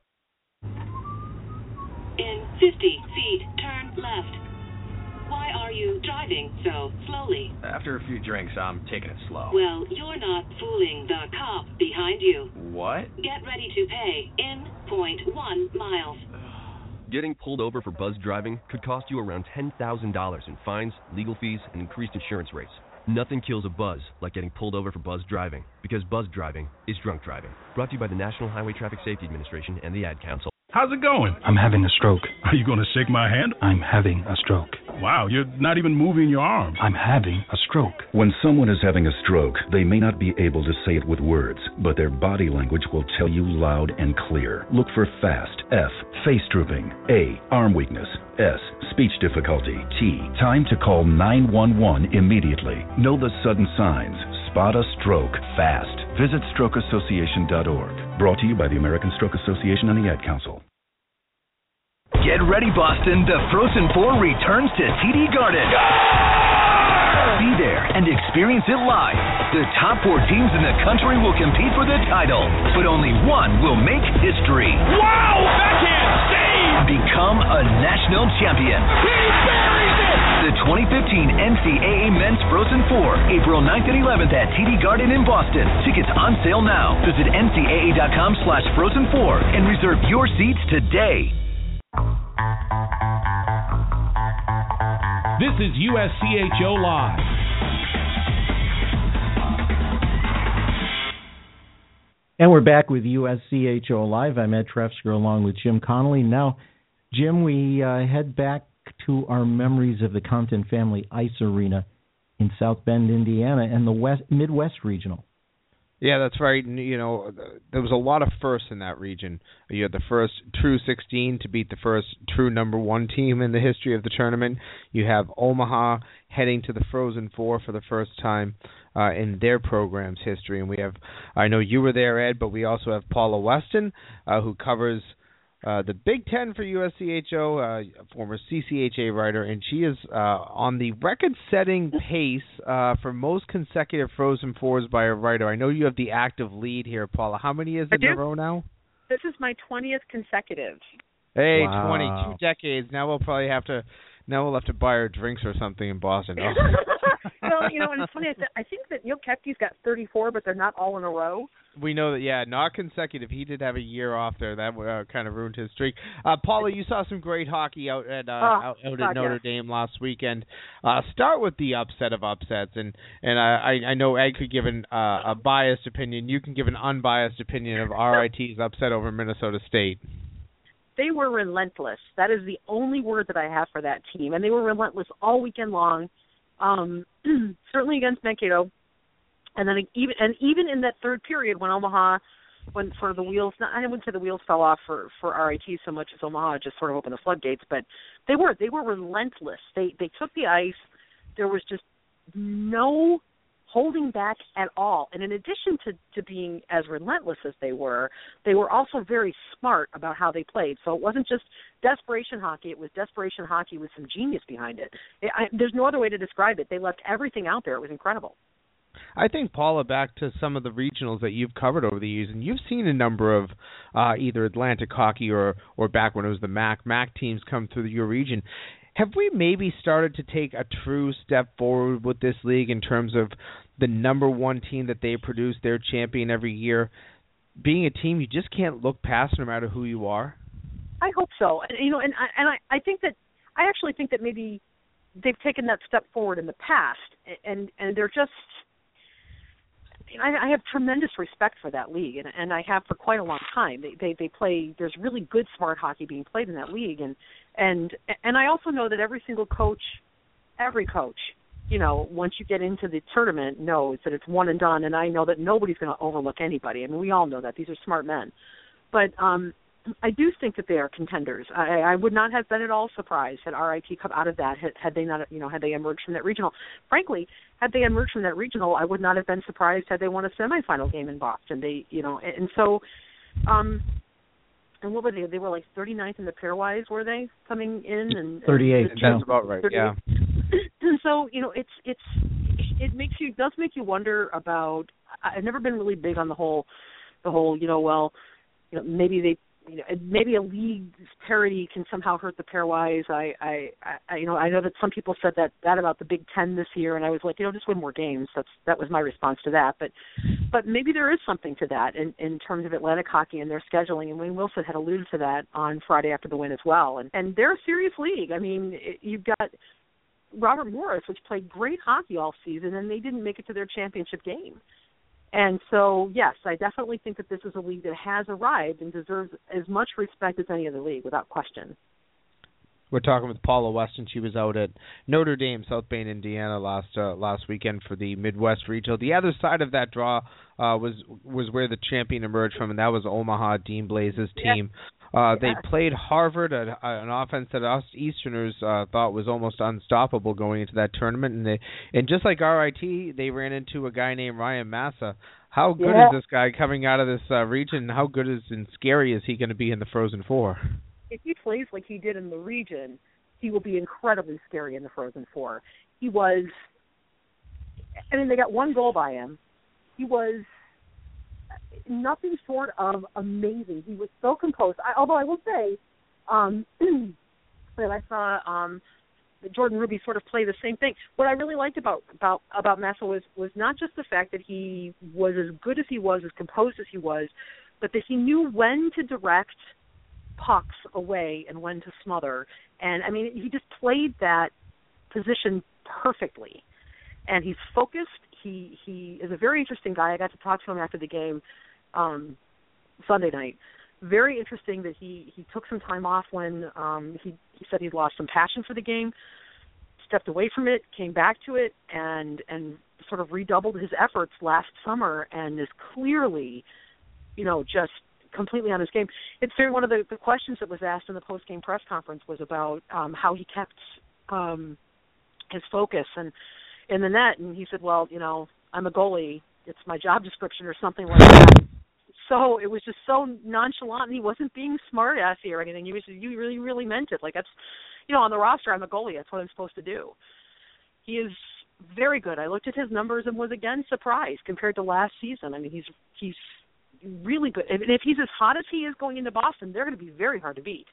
J: In 50 feet, turn left. Why are you driving so slowly?
K: After a few drinks, I'm taking it slow.
J: Well, you're not fooling the cop behind you.
K: What?
J: Get ready to pay in 0.1 miles.
L: Getting pulled over for buzz driving could cost you around $10,000 in fines, legal fees, and increased insurance rates. Nothing kills a buzz like getting pulled over for buzz driving, because buzz driving is drunk driving. Brought to you by the National Highway Traffic Safety Administration and the Ad Council.
M: How's it going?
N: I'm having a stroke.
M: Are you going to shake my hand?
N: I'm having a stroke.
M: Wow, you're not even moving your arm.
N: I'm having a stroke.
O: When someone is having a stroke, they may not be able to say it with words, but their body language will tell you loud and clear. Look for FAST, F, face drooping, A, arm weakness, S, speech difficulty, T, time to call 911 immediately. Know the sudden signs. Spot a stroke fast. Visit strokeassociation.org. Brought to you by the American Stroke Association and the Ad Council.
E: Get ready, Boston. The Frozen Four returns to TD Garden. Be there and experience it live. The top 4 teams in the country will compete for the title, but only one will make history.
B: Wow! Backhand save!
E: Become a national champion.
B: He buries it!
E: The 2015 NCAA Men's Frozen Four, April 9th and 11th at TD Garden in Boston. Tickets on sale now. Visit ncaa.com/Frozen4 and reserve your seats today.
B: This is USCHO Live.
C: And we're back with USCHO Live. I'm Ed Trefsker along with Jim Connolly. Now, Jim, we head back to our memories of the Compton Family Ice Arena in South Bend, Indiana, and the Midwest Regional.
D: Yeah, that's right. And, you know, there was a lot of firsts in that region. You had the first true 16 to beat the first true number 1 team in the history of the tournament. You have Omaha heading to the Frozen Four for the first time in their program's history. And we have, I know you were there, Ed, but we also have Paula Weston, who covers the Big Ten for USCHO, a former CCHA writer, and she is on the record-setting pace for most consecutive Frozen Fours by a writer. I know you have the active lead here, Paula. How many is it in a row now?
P: This is my 20th consecutive.
D: Hey,
C: Wow.
D: 20, 2 decades. Now we'll probably have to. Now we'll have to buy her drinks or something in Boston. Oh.
P: Well, you know, and it's funny. I think that Neil Kepke's got 34, but they're not all in a row.
D: We know that, yeah, not consecutive. He did have a year off there. That kind of ruined his streak. Paula, you saw some great hockey out at Notre Dame last weekend. Start with the upset of upsets, and I know Ed could give a biased opinion. You can give an unbiased opinion of RIT's upset over Minnesota State.
P: They were relentless. That is the only word that I have for that team, and they were relentless all weekend long. Certainly against Mankato. And then even in that third period when Omaha, when sort of the wheels, I wouldn't say the wheels fell off for RIT so much as Omaha just sort of opened the floodgates, but they were relentless. They took the ice. There was just no holding back at all. And in addition to being as relentless as they were also very smart about how they played. So it wasn't just desperation hockey. It was desperation hockey with some genius behind it. There's no other way to describe it. They left everything out there. It was incredible.
D: I think, Paula, back to some of the regionals that you've covered over the years, and you've seen a number of either Atlantic hockey or back when it was the MAC teams come through your region. Have we maybe started to take a true step forward with this league in terms of the number 1 team that they produce, their champion every year, being a team you just can't look past no matter who you are? I
P: hope so. And I think that I actually think that maybe they've taken that step forward in the past, and they're just. I have tremendous respect for that league, and I have for quite a long time. They play. There's really good, smart hockey being played in that league, and I also know that every coach, once you get into the tournament, knows that it's one and done. And I know that nobody's going to overlook anybody. I mean, we all know that these are smart men, but I do think that they are contenders. I would not have been at all surprised had RIT come out of that had they not, had they emerged from that regional. Frankly, had they emerged from that regional, I would not have been surprised had they won a semifinal game in Boston. And so, and what were they? They were like 39th in the pairwise, were they coming in? And
C: 38.
D: That's about right. 38. Yeah.
P: so it does make you wonder about. I've never been really big on the whole maybe a league's parity can somehow hurt the pairwise. I know that some people said that about the Big Ten this year, and I was like, just win more games. That was my response to that. But maybe there is something to that in terms of Atlantic hockey and their scheduling. And Wayne Wilson had alluded to that on Friday after the win as well. And they're a serious league. I mean, you've got Robert Morris, which played great hockey all season, and they didn't make it to their championship game. And so, yes, I definitely think that this is a league that has arrived and deserves as much respect as any other league, without question.
D: We're talking with Paula Weston. She was out at Notre Dame, South Bend, Indiana last weekend for the Midwest Regional. The other side of that draw was where the champion emerged from, and that was Omaha Dean Blaze's team. They played Harvard, an offense that us Easterners thought was almost unstoppable going into that tournament. And just like RIT, they ran into a guy named Ryan Massa. How good is this guy coming out of this region? How good and scary is he going to be in the Frozen Four?
P: If he plays like he did in the region, he will be incredibly scary in the Frozen Four. He was, they got one goal by him. He was nothing short of amazing. He was so composed. Although I will say that I saw Jordan Ruby sort of play the same thing. What I really liked about Massa was not just the fact that he was as good as he was, as composed as he was, but that he knew when to direct pucks away and when to smother. And, he just played that position perfectly. And he's focused. He is a very interesting guy. I got to talk to him after the game Sunday night. Very interesting that he took some time off when he said he'd lost some passion for the game, stepped away from it, came back to it, and sort of redoubled his efforts last summer, and is clearly, just completely on his game. It's one of the questions that was asked in the post-game press conference was about how he kept his focus and in the net, and he said, well, I'm a goalie. It's my job description or something like that. So it was just so nonchalant, and he wasn't being smart-assy or anything. You really, really meant it. Like, that's, on the roster, I'm a goalie. That's what I'm supposed to do. He is very good. I looked at his numbers and was, again, surprised compared to last season. He's really good. And if he's as hot as he is going into Boston, they're going to be very hard to beat.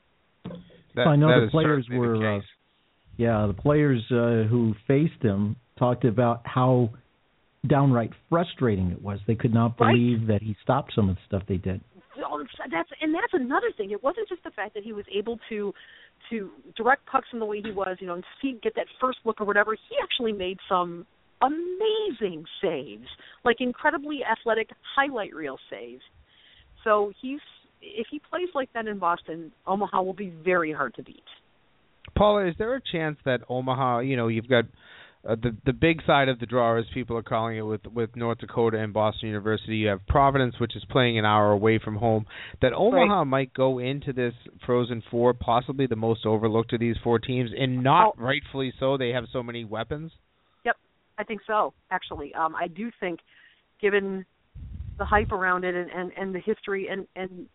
C: I know the players were, the players who faced him talked about how downright frustrating it was. They could not believe that he stopped some of the stuff they did.
P: That's another thing. It wasn't just the fact that he was able to direct pucks in the way he was, and get that first look or whatever. He actually made some amazing saves, like incredibly athletic highlight reel saves. So if he plays like that in Boston, Omaha will be very hard to beat.
D: Paula, is there a chance that Omaha, you've got the big side of the draw, as people are calling it, with North Dakota and Boston University. You have Providence, which is playing an hour away from home. That Omaha might go into this Frozen Four, possibly the most overlooked of these four teams, and not rightfully so. They have so many weapons. Yep,
P: I think so, actually. I do think, given the hype around it and the history and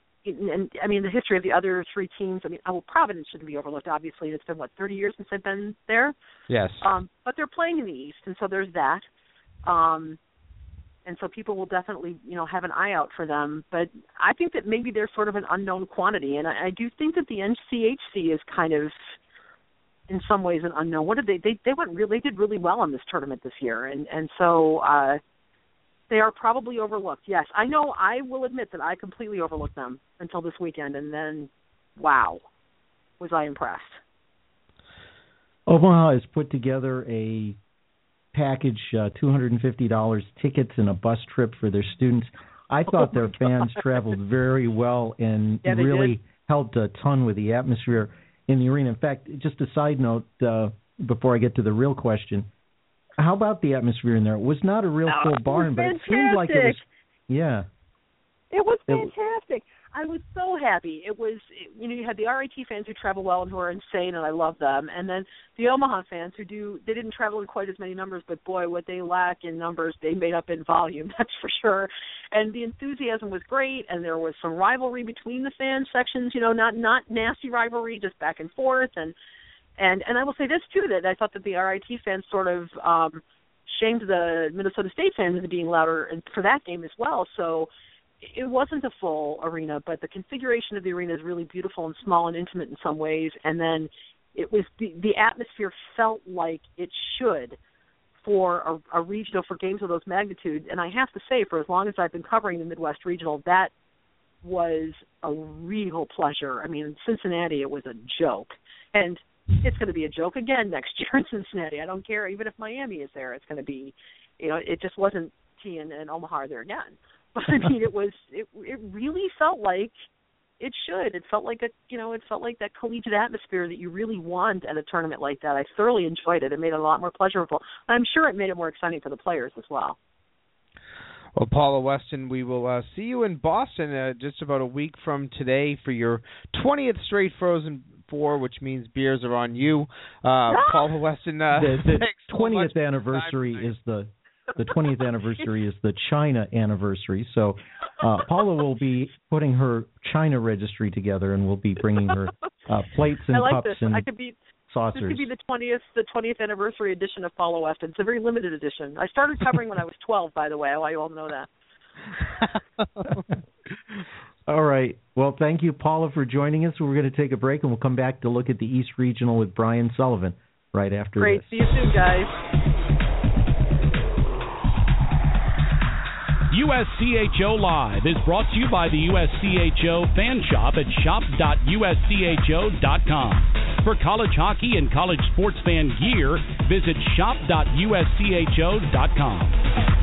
P: the history of the other three teams. Providence shouldn't be overlooked. Obviously, it's been 30 years since they've been there.
D: Yes.
P: But they're playing in the East, and so there's that. And so people will definitely, have an eye out for them. But I think that maybe they're sort of an unknown quantity, and I do think that the NCHC is kind of, in some ways, an unknown. What did they did really well in this tournament this year, and so. They are probably overlooked. Yes, I know. I will admit that I completely overlooked them until this weekend, and then, wow, was I impressed.
C: Omaha has put together a package, $250 tickets and a bus trip for their students. I thought their fans traveled very well and really helped a ton with the atmosphere in the arena. In fact, just a side note before I get to the real question, how about the atmosphere in there? It was not a real full barn, but it seemed like it was. Yeah.
P: It was fantastic. I was so happy. It was, you had the RIT fans who travel well and who are insane, and I love them. And then the Omaha fans they didn't travel in quite as many numbers, but boy, what they lack in numbers, they made up in volume, that's for sure. And the enthusiasm was great, and there was some rivalry between the fan sections, not nasty rivalry, just back and forth. And And I will say this, too, that I thought that the RIT fans sort of shamed the Minnesota State fans into being louder for that game as well. So it wasn't a full arena, but the configuration of the arena is really beautiful and small and intimate in some ways. And then it was the atmosphere felt like it should for a regional, for games of those magnitudes. And I have to say, for as long as I've been covering the Midwest Regional, that was a real pleasure. I mean, in Cincinnati, it was a joke. And it's going to be a joke again next year in Cincinnati. I don't care. Even if Miami is there, it's going to be, it just wasn't T and Omaha there again. But I mean, it really felt like it should. It felt like it felt like that collegiate atmosphere that you really want at a tournament like that. I thoroughly enjoyed it. It made it a lot more pleasurable. I'm sure it made it more exciting for the players as well.
D: Well, Paula Weston, we will see you in Boston just about a week from today for your 20th straight Frozen Four, which means beers are on you. Paula Weston,
C: the 20th anniversary is the 20th anniversary is the China anniversary. So Paula will be putting her China registry together, and we'll be bringing her plates and cups and saucers.
P: This could be the 20th anniversary edition of Paula Weston. It's a very limited edition. I started covering when I was 12, by the way. You all know that.
C: All right. Well, thank you, Paula, for joining us. We're going to take a break, and we'll come back to look at the East Regional with Brian Sullivan right after
P: Great.
C: this.
P: See you soon, guys.
B: USCHO Live is brought to you by the USCHO Fan Shop at shop.uscho.com. For college hockey and college sports fan gear, visit shop.uscho.com.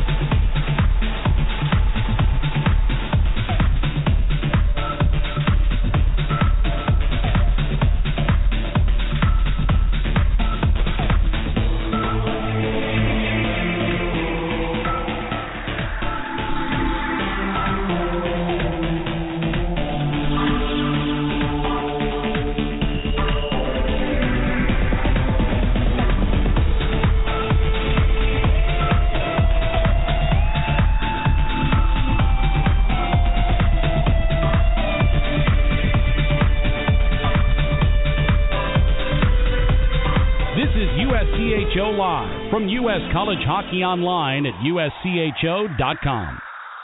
B: Live from U.S. College Hockey Online at USCHO.com.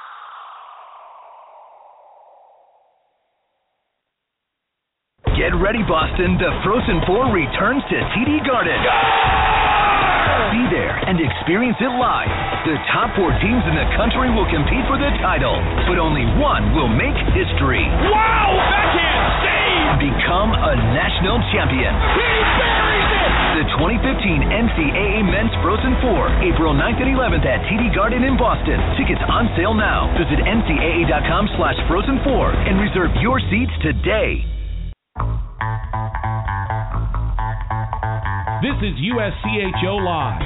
E: Get ready, Boston. The Frozen Four returns to TD Garden. Be there and experience it live. The top 4 teams in the country will compete for the title, but only one will make history.
Q: Wow! Backhand save!
E: Become a national champion.
Q: He buries it!
E: The 2015 NCAA Men's Frozen Four, April 9th and 11th at TD Garden in Boston. Tickets on sale now. Visit ncaa.com/Frozen4 and reserve your seats today.
B: This is USCHO Live.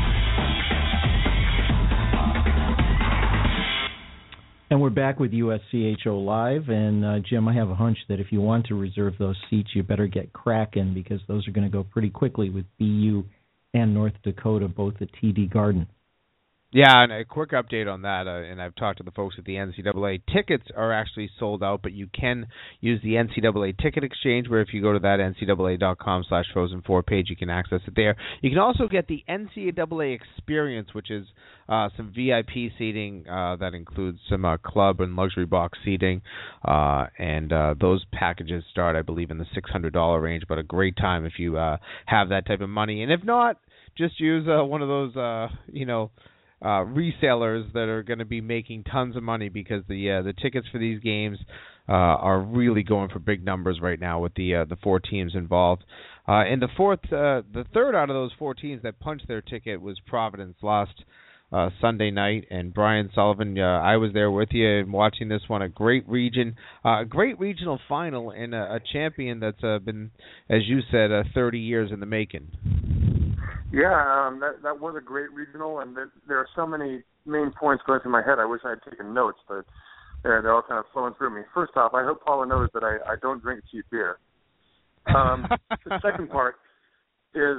C: And we're back with USCHO Live. And, Jim, I have a hunch that if you want to reserve those seats, you better get cracking because those are going to go pretty quickly with BU and North Dakota, both at TD Garden.
D: Yeah, and a quick update on that, and I've talked to the folks at the NCAA. Tickets are actually sold out, but you can use the NCAA Ticket Exchange, where if you go to that ncaa.com/Frozen4 page, you can access it there. You can also get the NCAA Experience, which is some VIP seating that includes some club and luxury box seating, and those packages start, I believe, in the $600 range, but a great time if you have that type of money. And if not, just use one of those, resellers that are going to be making tons of money because the tickets for these games are really going for big numbers right now with the 4 teams involved. And the third out of those 4 teams that punched their ticket was Providence last Sunday night. And Brian Sullivan, I was there with you and watching this one. A great regional final, and a champion that's been, as you said, 30 years in the making.
R: Yeah, that was a great regional, and there are so many main points going through my head. I wish I had taken notes, but they're all kind of flowing through me. First off, I hope Paula knows that I don't drink cheap beer. The second part is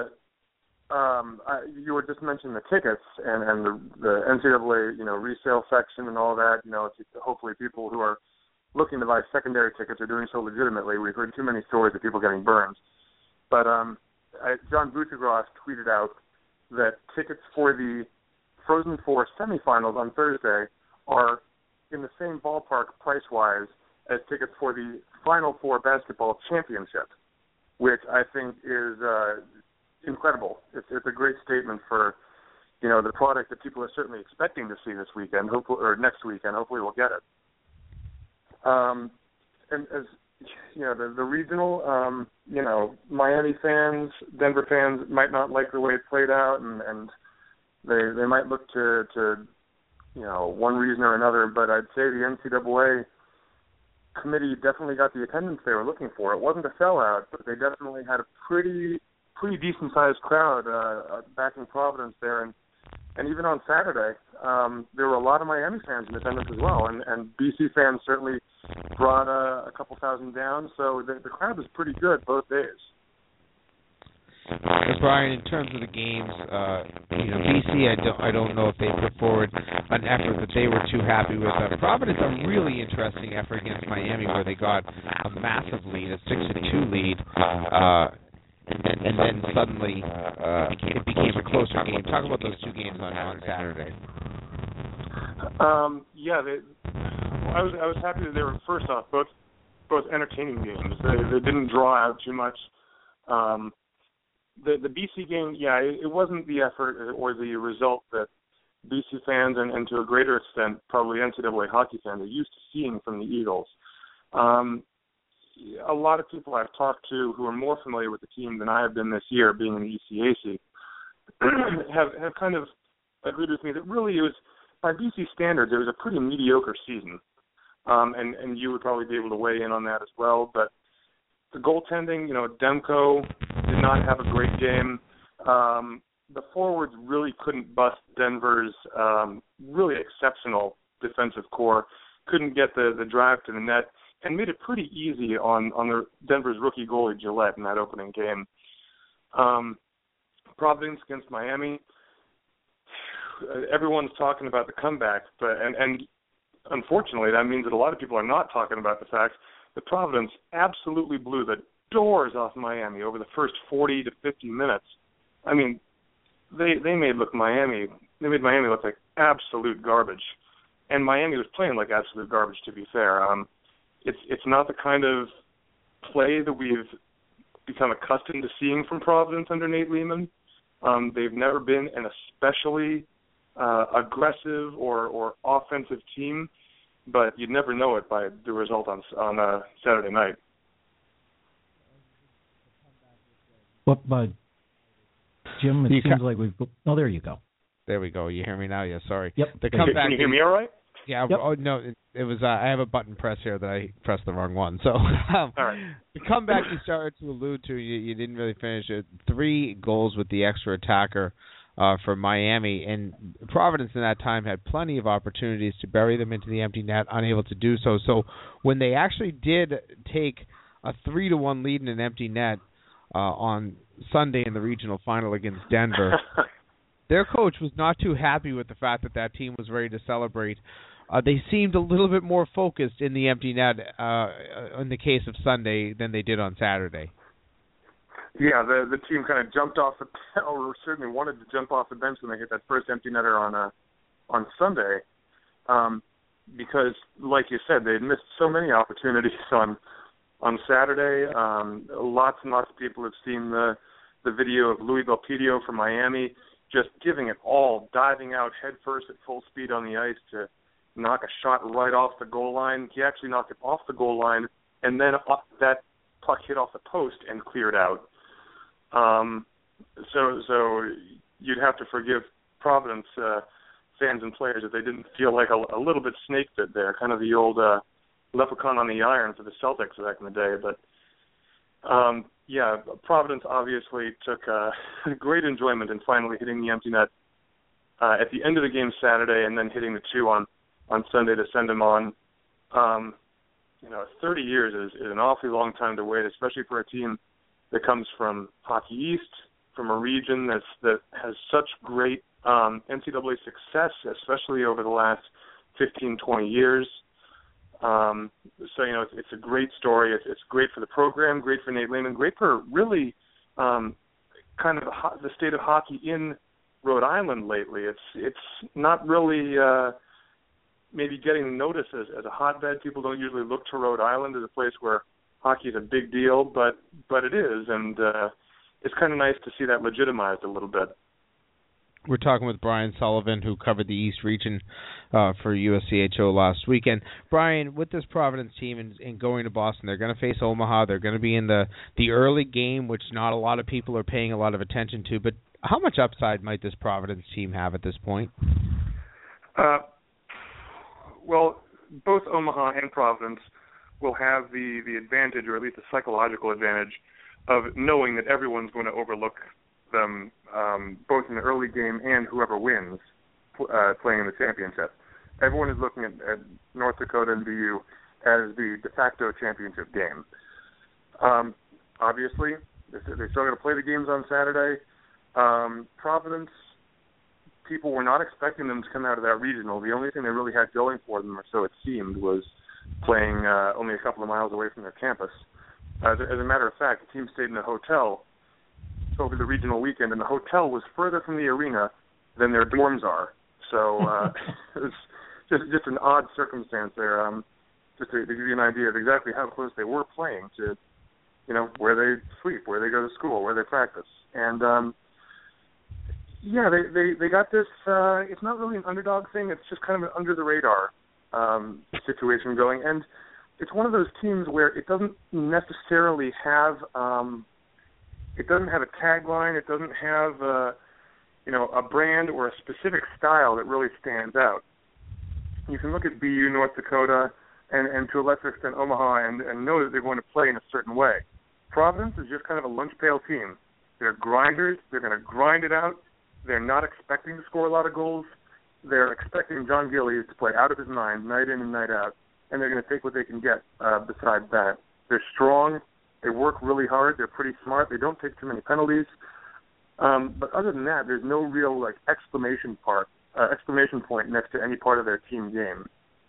R: you were just mentioning the tickets and the NCAA resale section and all that. Hopefully people who are looking to buy secondary tickets are doing so legitimately. We've heard too many stories of people getting burned, but John Buccigross tweeted out that tickets for the Frozen Four semifinals on Thursday are in the same ballpark price-wise as tickets for the Final Four basketball championship, which I think is incredible. It's a great statement for, the product that people are certainly expecting to see this weekend, or next weekend. Hopefully we'll get it. And as the regional, Miami fans, Denver fans might not like the way it played out, and they might look to one reason or another. But I'd say the NCAA committee definitely got the attendance they were looking for. It wasn't a sellout, but they definitely had a pretty decent-sized crowd backing Providence there. And even on Saturday, there were a lot of Miami fans in attendance as well. And BC fans certainly brought a couple thousand down. So the crowd was pretty good both days.
D: So Brian, in terms of the games, BC, I don't know if they put forward an effort that they were too happy with. Providence, a really interesting effort against Miami, where they got a massive lead, a 6-2 lead, and then suddenly it became a closer game. Talk about those two games on Saturday.
R: I was happy that they were, first off, both entertaining games. They didn't draw out too much. The BC game, it wasn't the effort or the result that BC fans and to a greater extent probably NCAA hockey fans are used to seeing from the Eagles. A lot of people I've talked to who are more familiar with the team than I have been this year, being in the ECAC, have kind of agreed with me that really it was, by BC standards, it was a pretty mediocre season. And you would probably be able to weigh in on that as well. But the goaltending, Demko did not have a great game. The forwards really couldn't bust Denver's really exceptional defensive core. Couldn't get the drive to the net, and made it pretty easy on the Denver's rookie goalie Gillette in that opening game. Providence against Miami. Everyone's talking about the comeback, but and unfortunately that means that a lot of people are not talking about the fact that Providence absolutely blew the doors off Miami over the first 40 to 50 minutes. I mean, they made Miami look like absolute garbage, and Miami was playing like absolute garbage. To be fair, it's not the kind of play that we've become accustomed to seeing from Providence under Nate Lehman. They've never been an especially aggressive or offensive team, but you'd never know it by the result on Saturday night.
C: Well, Jim, it seems like we've... Oh, there you go.
D: There we go. You hear me now? Yeah, sorry.
C: Yep.
R: Can you hear me all right?
D: Yeah. Yep. Oh, no, it was... I have a button press here that I pressed the wrong one. So
R: all right.
D: The comeback you started to allude to, you didn't really finish it. 3 goals with the extra attacker for Miami, and Providence in that time had plenty of opportunities to bury them into the empty net, unable to do so. So when they actually did take a 3-1 lead in an empty net on Sunday in the regional final against Denver, their coach was not too happy with the fact that team was ready to celebrate. They seemed a little bit more focused in the empty net in the case of Sunday than they did on Saturday.
R: Yeah, the team kind of jumped off or certainly wanted to jump off the bench when they hit that first empty netter on Sunday, because, like you said, they had missed so many opportunities on Saturday. Lots and lots of people have seen the video of Louis Belpedio from Miami just giving it all, diving out headfirst at full speed on the ice to knock a shot right off the goal line. He actually knocked it off the goal line, and then that puck hit off the post and cleared out. So you'd have to forgive Providence fans and players if they didn't feel like a little bit snake bit there, kind of the old leprechaun on the iron for the Celtics back in the day. But Providence obviously took great enjoyment in finally hitting the empty net at the end of the game Saturday, and then hitting the 2 on Sunday to send them on. 30 years is an awfully long time to wait, especially for a team that comes from Hockey East, from a region that has such great NCAA success, especially over the last 15, 20 years. It's a great story. It's great for the program, great for Nate Lehman, great for really kind of the state of hockey in Rhode Island lately. It's not really maybe getting noticed as a hotbed. People don't usually look to Rhode Island as a place where hockey is a big deal, but it is, and it's kind of nice to see that legitimized a little bit.
D: We're talking with Brian Sullivan, who covered the East region for USCHO last weekend. Brian, with this Providence team and going to Boston, they're going to face Omaha. They're going to be in the early game, which not a lot of people are paying a lot of attention to. But how much upside might this Providence team have at this point?
R: Well, both Omaha and Providence will have the advantage, or at least the psychological advantage, of knowing that everyone's going to overlook them both in the early game and whoever wins playing in the championship. Everyone is looking at North Dakota and BU as the de facto championship game. Obviously, they still got to play the games on Saturday. Providence, people were not expecting them to come out of that regional. The only thing they really had going for them, or so it seemed, was playing only a couple of miles away from their campus. As a matter of fact, the team stayed in a hotel over the regional weekend, and the hotel was further from the arena than their dorms are. So it was just an odd circumstance there. Just to give you an idea of exactly how close they were playing to, where they sleep, where they go to school, where they practice. And they got this. It's not really an underdog thing. It's just kind of an under the radar situation going, and it's one of those teams where it doesn't necessarily have. It doesn't have a tagline. It doesn't have a brand or a specific style that really stands out. You can look at BU, North Dakota, and to a lesser extent Omaha, and know that they're going to play in a certain way. Providence is just kind of a lunch pail team. They're grinders. They're going to grind it out. They're not expecting to score a lot of goals. They're expecting John Gillies to play out of his mind night in and night out, and they're going to take what they can get besides that. They're strong. They work really hard. They're pretty smart. They don't take too many penalties. But other than that, there's no real exclamation point next to any part of their team game.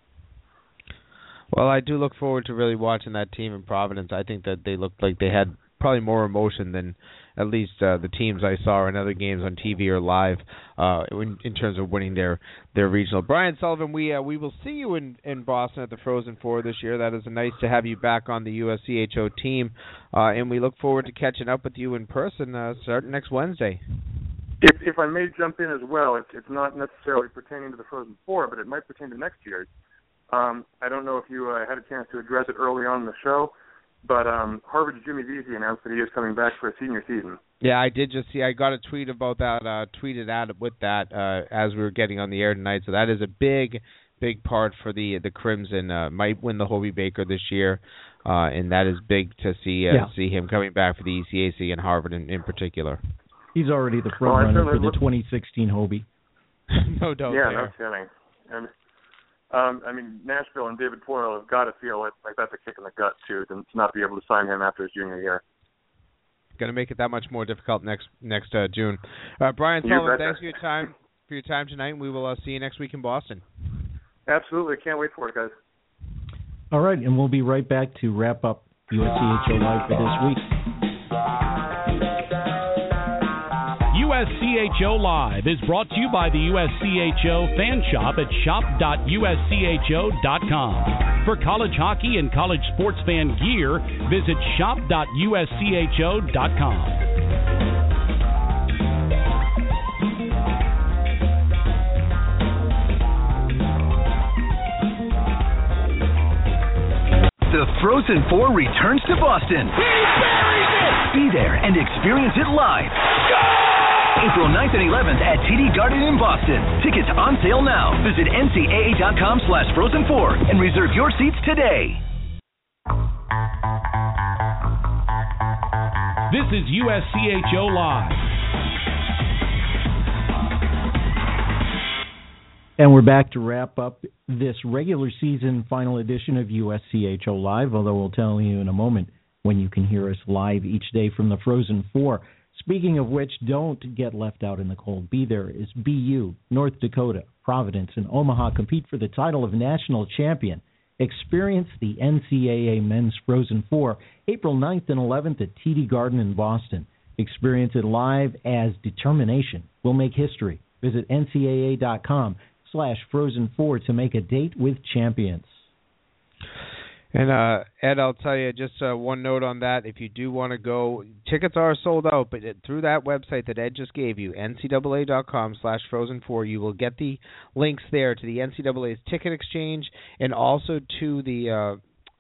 D: Well, I do look forward to really watching that team in Providence. I think that they looked like they had probably more emotion than at least the teams I saw in other games on TV or live in terms of winning their regional. Brian Sullivan, we will see you in Boston at the Frozen Four this year. That is nice to have you back on the USCHO team, and we look forward to catching up with you in person starting next Wednesday.
R: If I may jump in as well, it's not necessarily pertaining to the Frozen Four, but it might pertain to next year. I don't know if you had a chance to address it early on in the show, but Harvard's Jimmy Vesey announced that he is coming back for a senior season. Yeah, I did just see. I got a tweet about that, tweeted out with that as we were getting on the air tonight. So that is a big part for the Crimson. Might win the Hobey Baker this year, and that is big to see him coming back for the ECAC and Harvard in particular.
C: He's already the front runner for the 2016 Hobey.
D: No doubt.
R: Yeah, no kidding. And Nashville and David Poyle have got to feel like that's a kick in the gut to not be able to sign him after his junior year.
D: Going to make it that much more difficult next June. Brian Sullivan, thanks for your time tonight. We will see you next week in Boston.
R: Absolutely, can't wait for it, guys.
C: All right, and we'll be right back to wrap up USCHO Live for this week.
B: USCHO Live is brought to you by the USCHO Fan Shop at shop.uscho.com. For college hockey and college sports fan gear, visit shop.uscho.com.
E: The Frozen Four returns to Boston.
Q: He buries it!
E: Be there and experience it live. April 9th and 11th at TD Garden in Boston. Tickets on sale now. Visit ncaa.com/Frozen4 and reserve your seats today.
B: This is USCHO Live.
C: And we're back to wrap up this regular season final edition of USCHO Live, although we'll tell you in a moment when you can hear us live each day from the Frozen Four. Speaking of which, don't get left out in the cold. Be there as BU, North Dakota, Providence, and Omaha compete for the title of national champion. Experience the NCAA Men's Frozen Four, April 9th and 11th at TD Garden in Boston. Experience it live as determination will make history. Visit ncaa.com/Frozen4 to make a date with champions.
D: And Ed, I'll tell you just one note on that. If you do want to go, tickets are sold out, but through that website that Ed just gave you, ncaa.com/Frozen4, you will get the links there to the NCAA's ticket exchange and also to the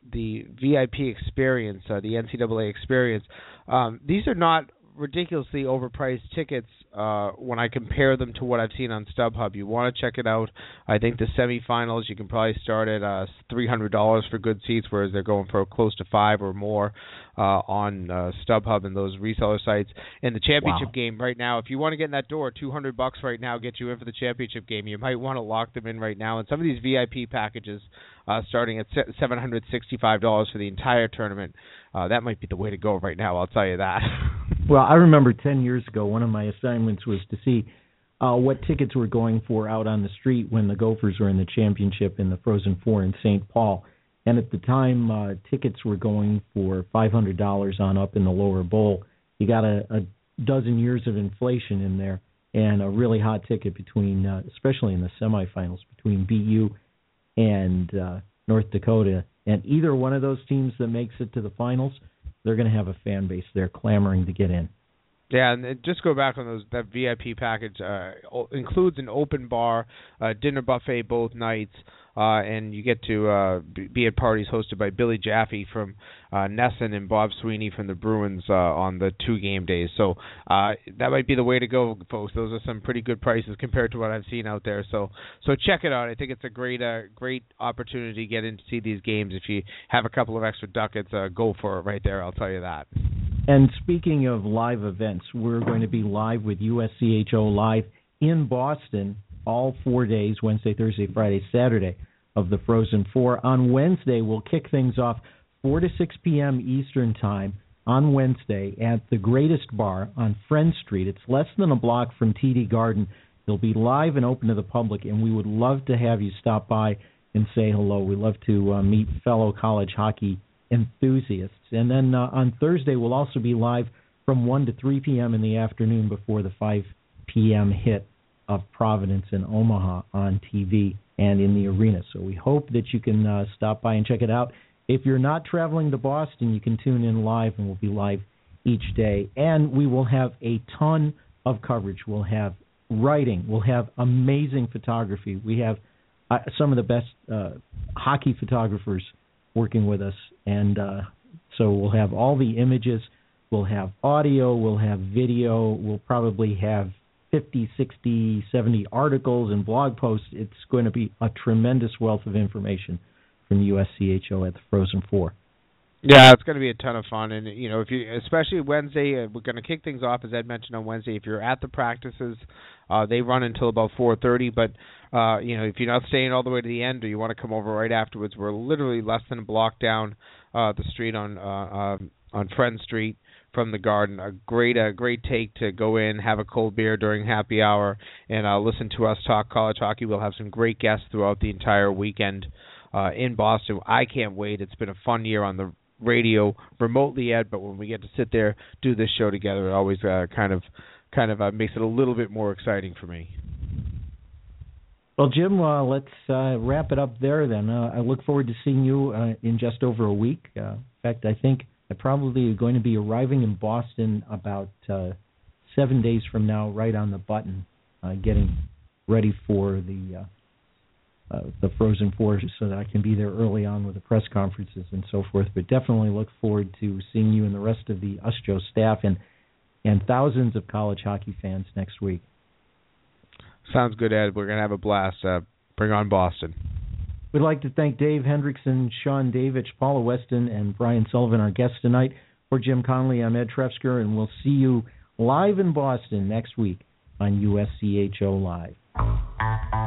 D: VIP experience, the NCAA experience. These are not ridiculously overpriced tickets when I compare them to what I've seen on StubHub. You want to check it out. I think the semifinals you can probably start at $300 for good seats, whereas they're going for close to $500 or more on StubHub and those reseller sites. And the championship game right now, if you want to get in that door, $200 right now get you in for the championship game. You might want to lock them in right now. And some of these VIP packages starting at $765 for the entire tournament, that might be the way to go right now, I'll tell you that.
C: Well, I remember 10 years ago, one of my assignments was to see what tickets were going for out on the street when the Gophers were in the championship in the Frozen Four in St. Paul. And at the time, tickets were going for $500 on up in the lower bowl. You got a dozen years of inflation in there, and a really hot ticket between, especially in the semifinals, between BU and North Dakota. And either one of those teams that makes it to the finals, they're going to have a fan base there clamoring to get in.
D: Yeah, and just go back on that VIP package includes an open bar, dinner buffet both nights, and you get to be at parties hosted by Billy Jaffe from Nesson and Bob Sweeney from the Bruins on the 2 game days. So that might be the way to go, folks. Those are some pretty good prices compared to what I've seen out there. So check it out. I think it's a great opportunity to get in to see these games. If you have a couple of extra ducats, go for it right there. I'll tell you that.
C: And speaking of live events, we're going to be live with USCHO Live in Boston all 4 days, Wednesday, Thursday, Friday, Saturday of the Frozen Four. On Wednesday, we'll kick things off 4 to 6 p.m. Eastern Time on Wednesday at the Greatest Bar on Friend Street. It's less than a block from TD Garden. It'll be live and open to the public, and we would love to have you stop by and say hello. We'd love to meet fellow college hockey enthusiasts. And then on Thursday, we'll also be live from 1 to 3 p.m. in the afternoon before the 5 p.m. hit of Providence and Omaha on TV and in the arena. So we hope that you can stop by and check it out. If you're not traveling to Boston, you can tune in live, and we'll be live each day. And we will have a ton of coverage. We'll have writing. We'll have amazing photography. We have some of the best hockey photographers working with us. And so we'll have all the images. We'll have audio. We'll have video. We'll probably have 50, 60, 70 articles and blog posts. It's going to be a tremendous wealth of information from USCHO at the Frozen Four.
D: Yeah, it's going to be a ton of fun, and if you, especially Wednesday, we're going to kick things off as Ed mentioned on Wednesday. If you're at the practices, they run until about 4:30. But if you're not staying all the way to the end, or you want to come over right afterwards, we're literally less than a block down the street on Friend Street from the Garden. A great take to go in, have a cold beer during happy hour, and listen to us talk college hockey. We'll have some great guests throughout the entire weekend in Boston. I can't wait. It's been a fun year on the radio remotely, Ed, but when we get to sit there, do this show together, it always kind of makes it a little bit more exciting for me.
C: Well, Jim, let's wrap it up there then. I look forward to seeing you in just over a week. In fact, I think I probably am going to be arriving in Boston about 7 days from now, right on the button, getting ready for the Frozen Four so that I can be there early on with the press conferences and so forth. But definitely look forward to seeing you and the rest of the USJO staff and thousands of college hockey fans next week.
D: Sounds good, Ed. We're going to have a blast. Bring on Boston.
C: We'd like to thank Dave Hendrickson, Sean Davich, Paula Weston, and Brian Sullivan, our guests tonight. For Jim Connolly, I'm Ed Trefsker, and we'll see you live in Boston next week on USCHO Live.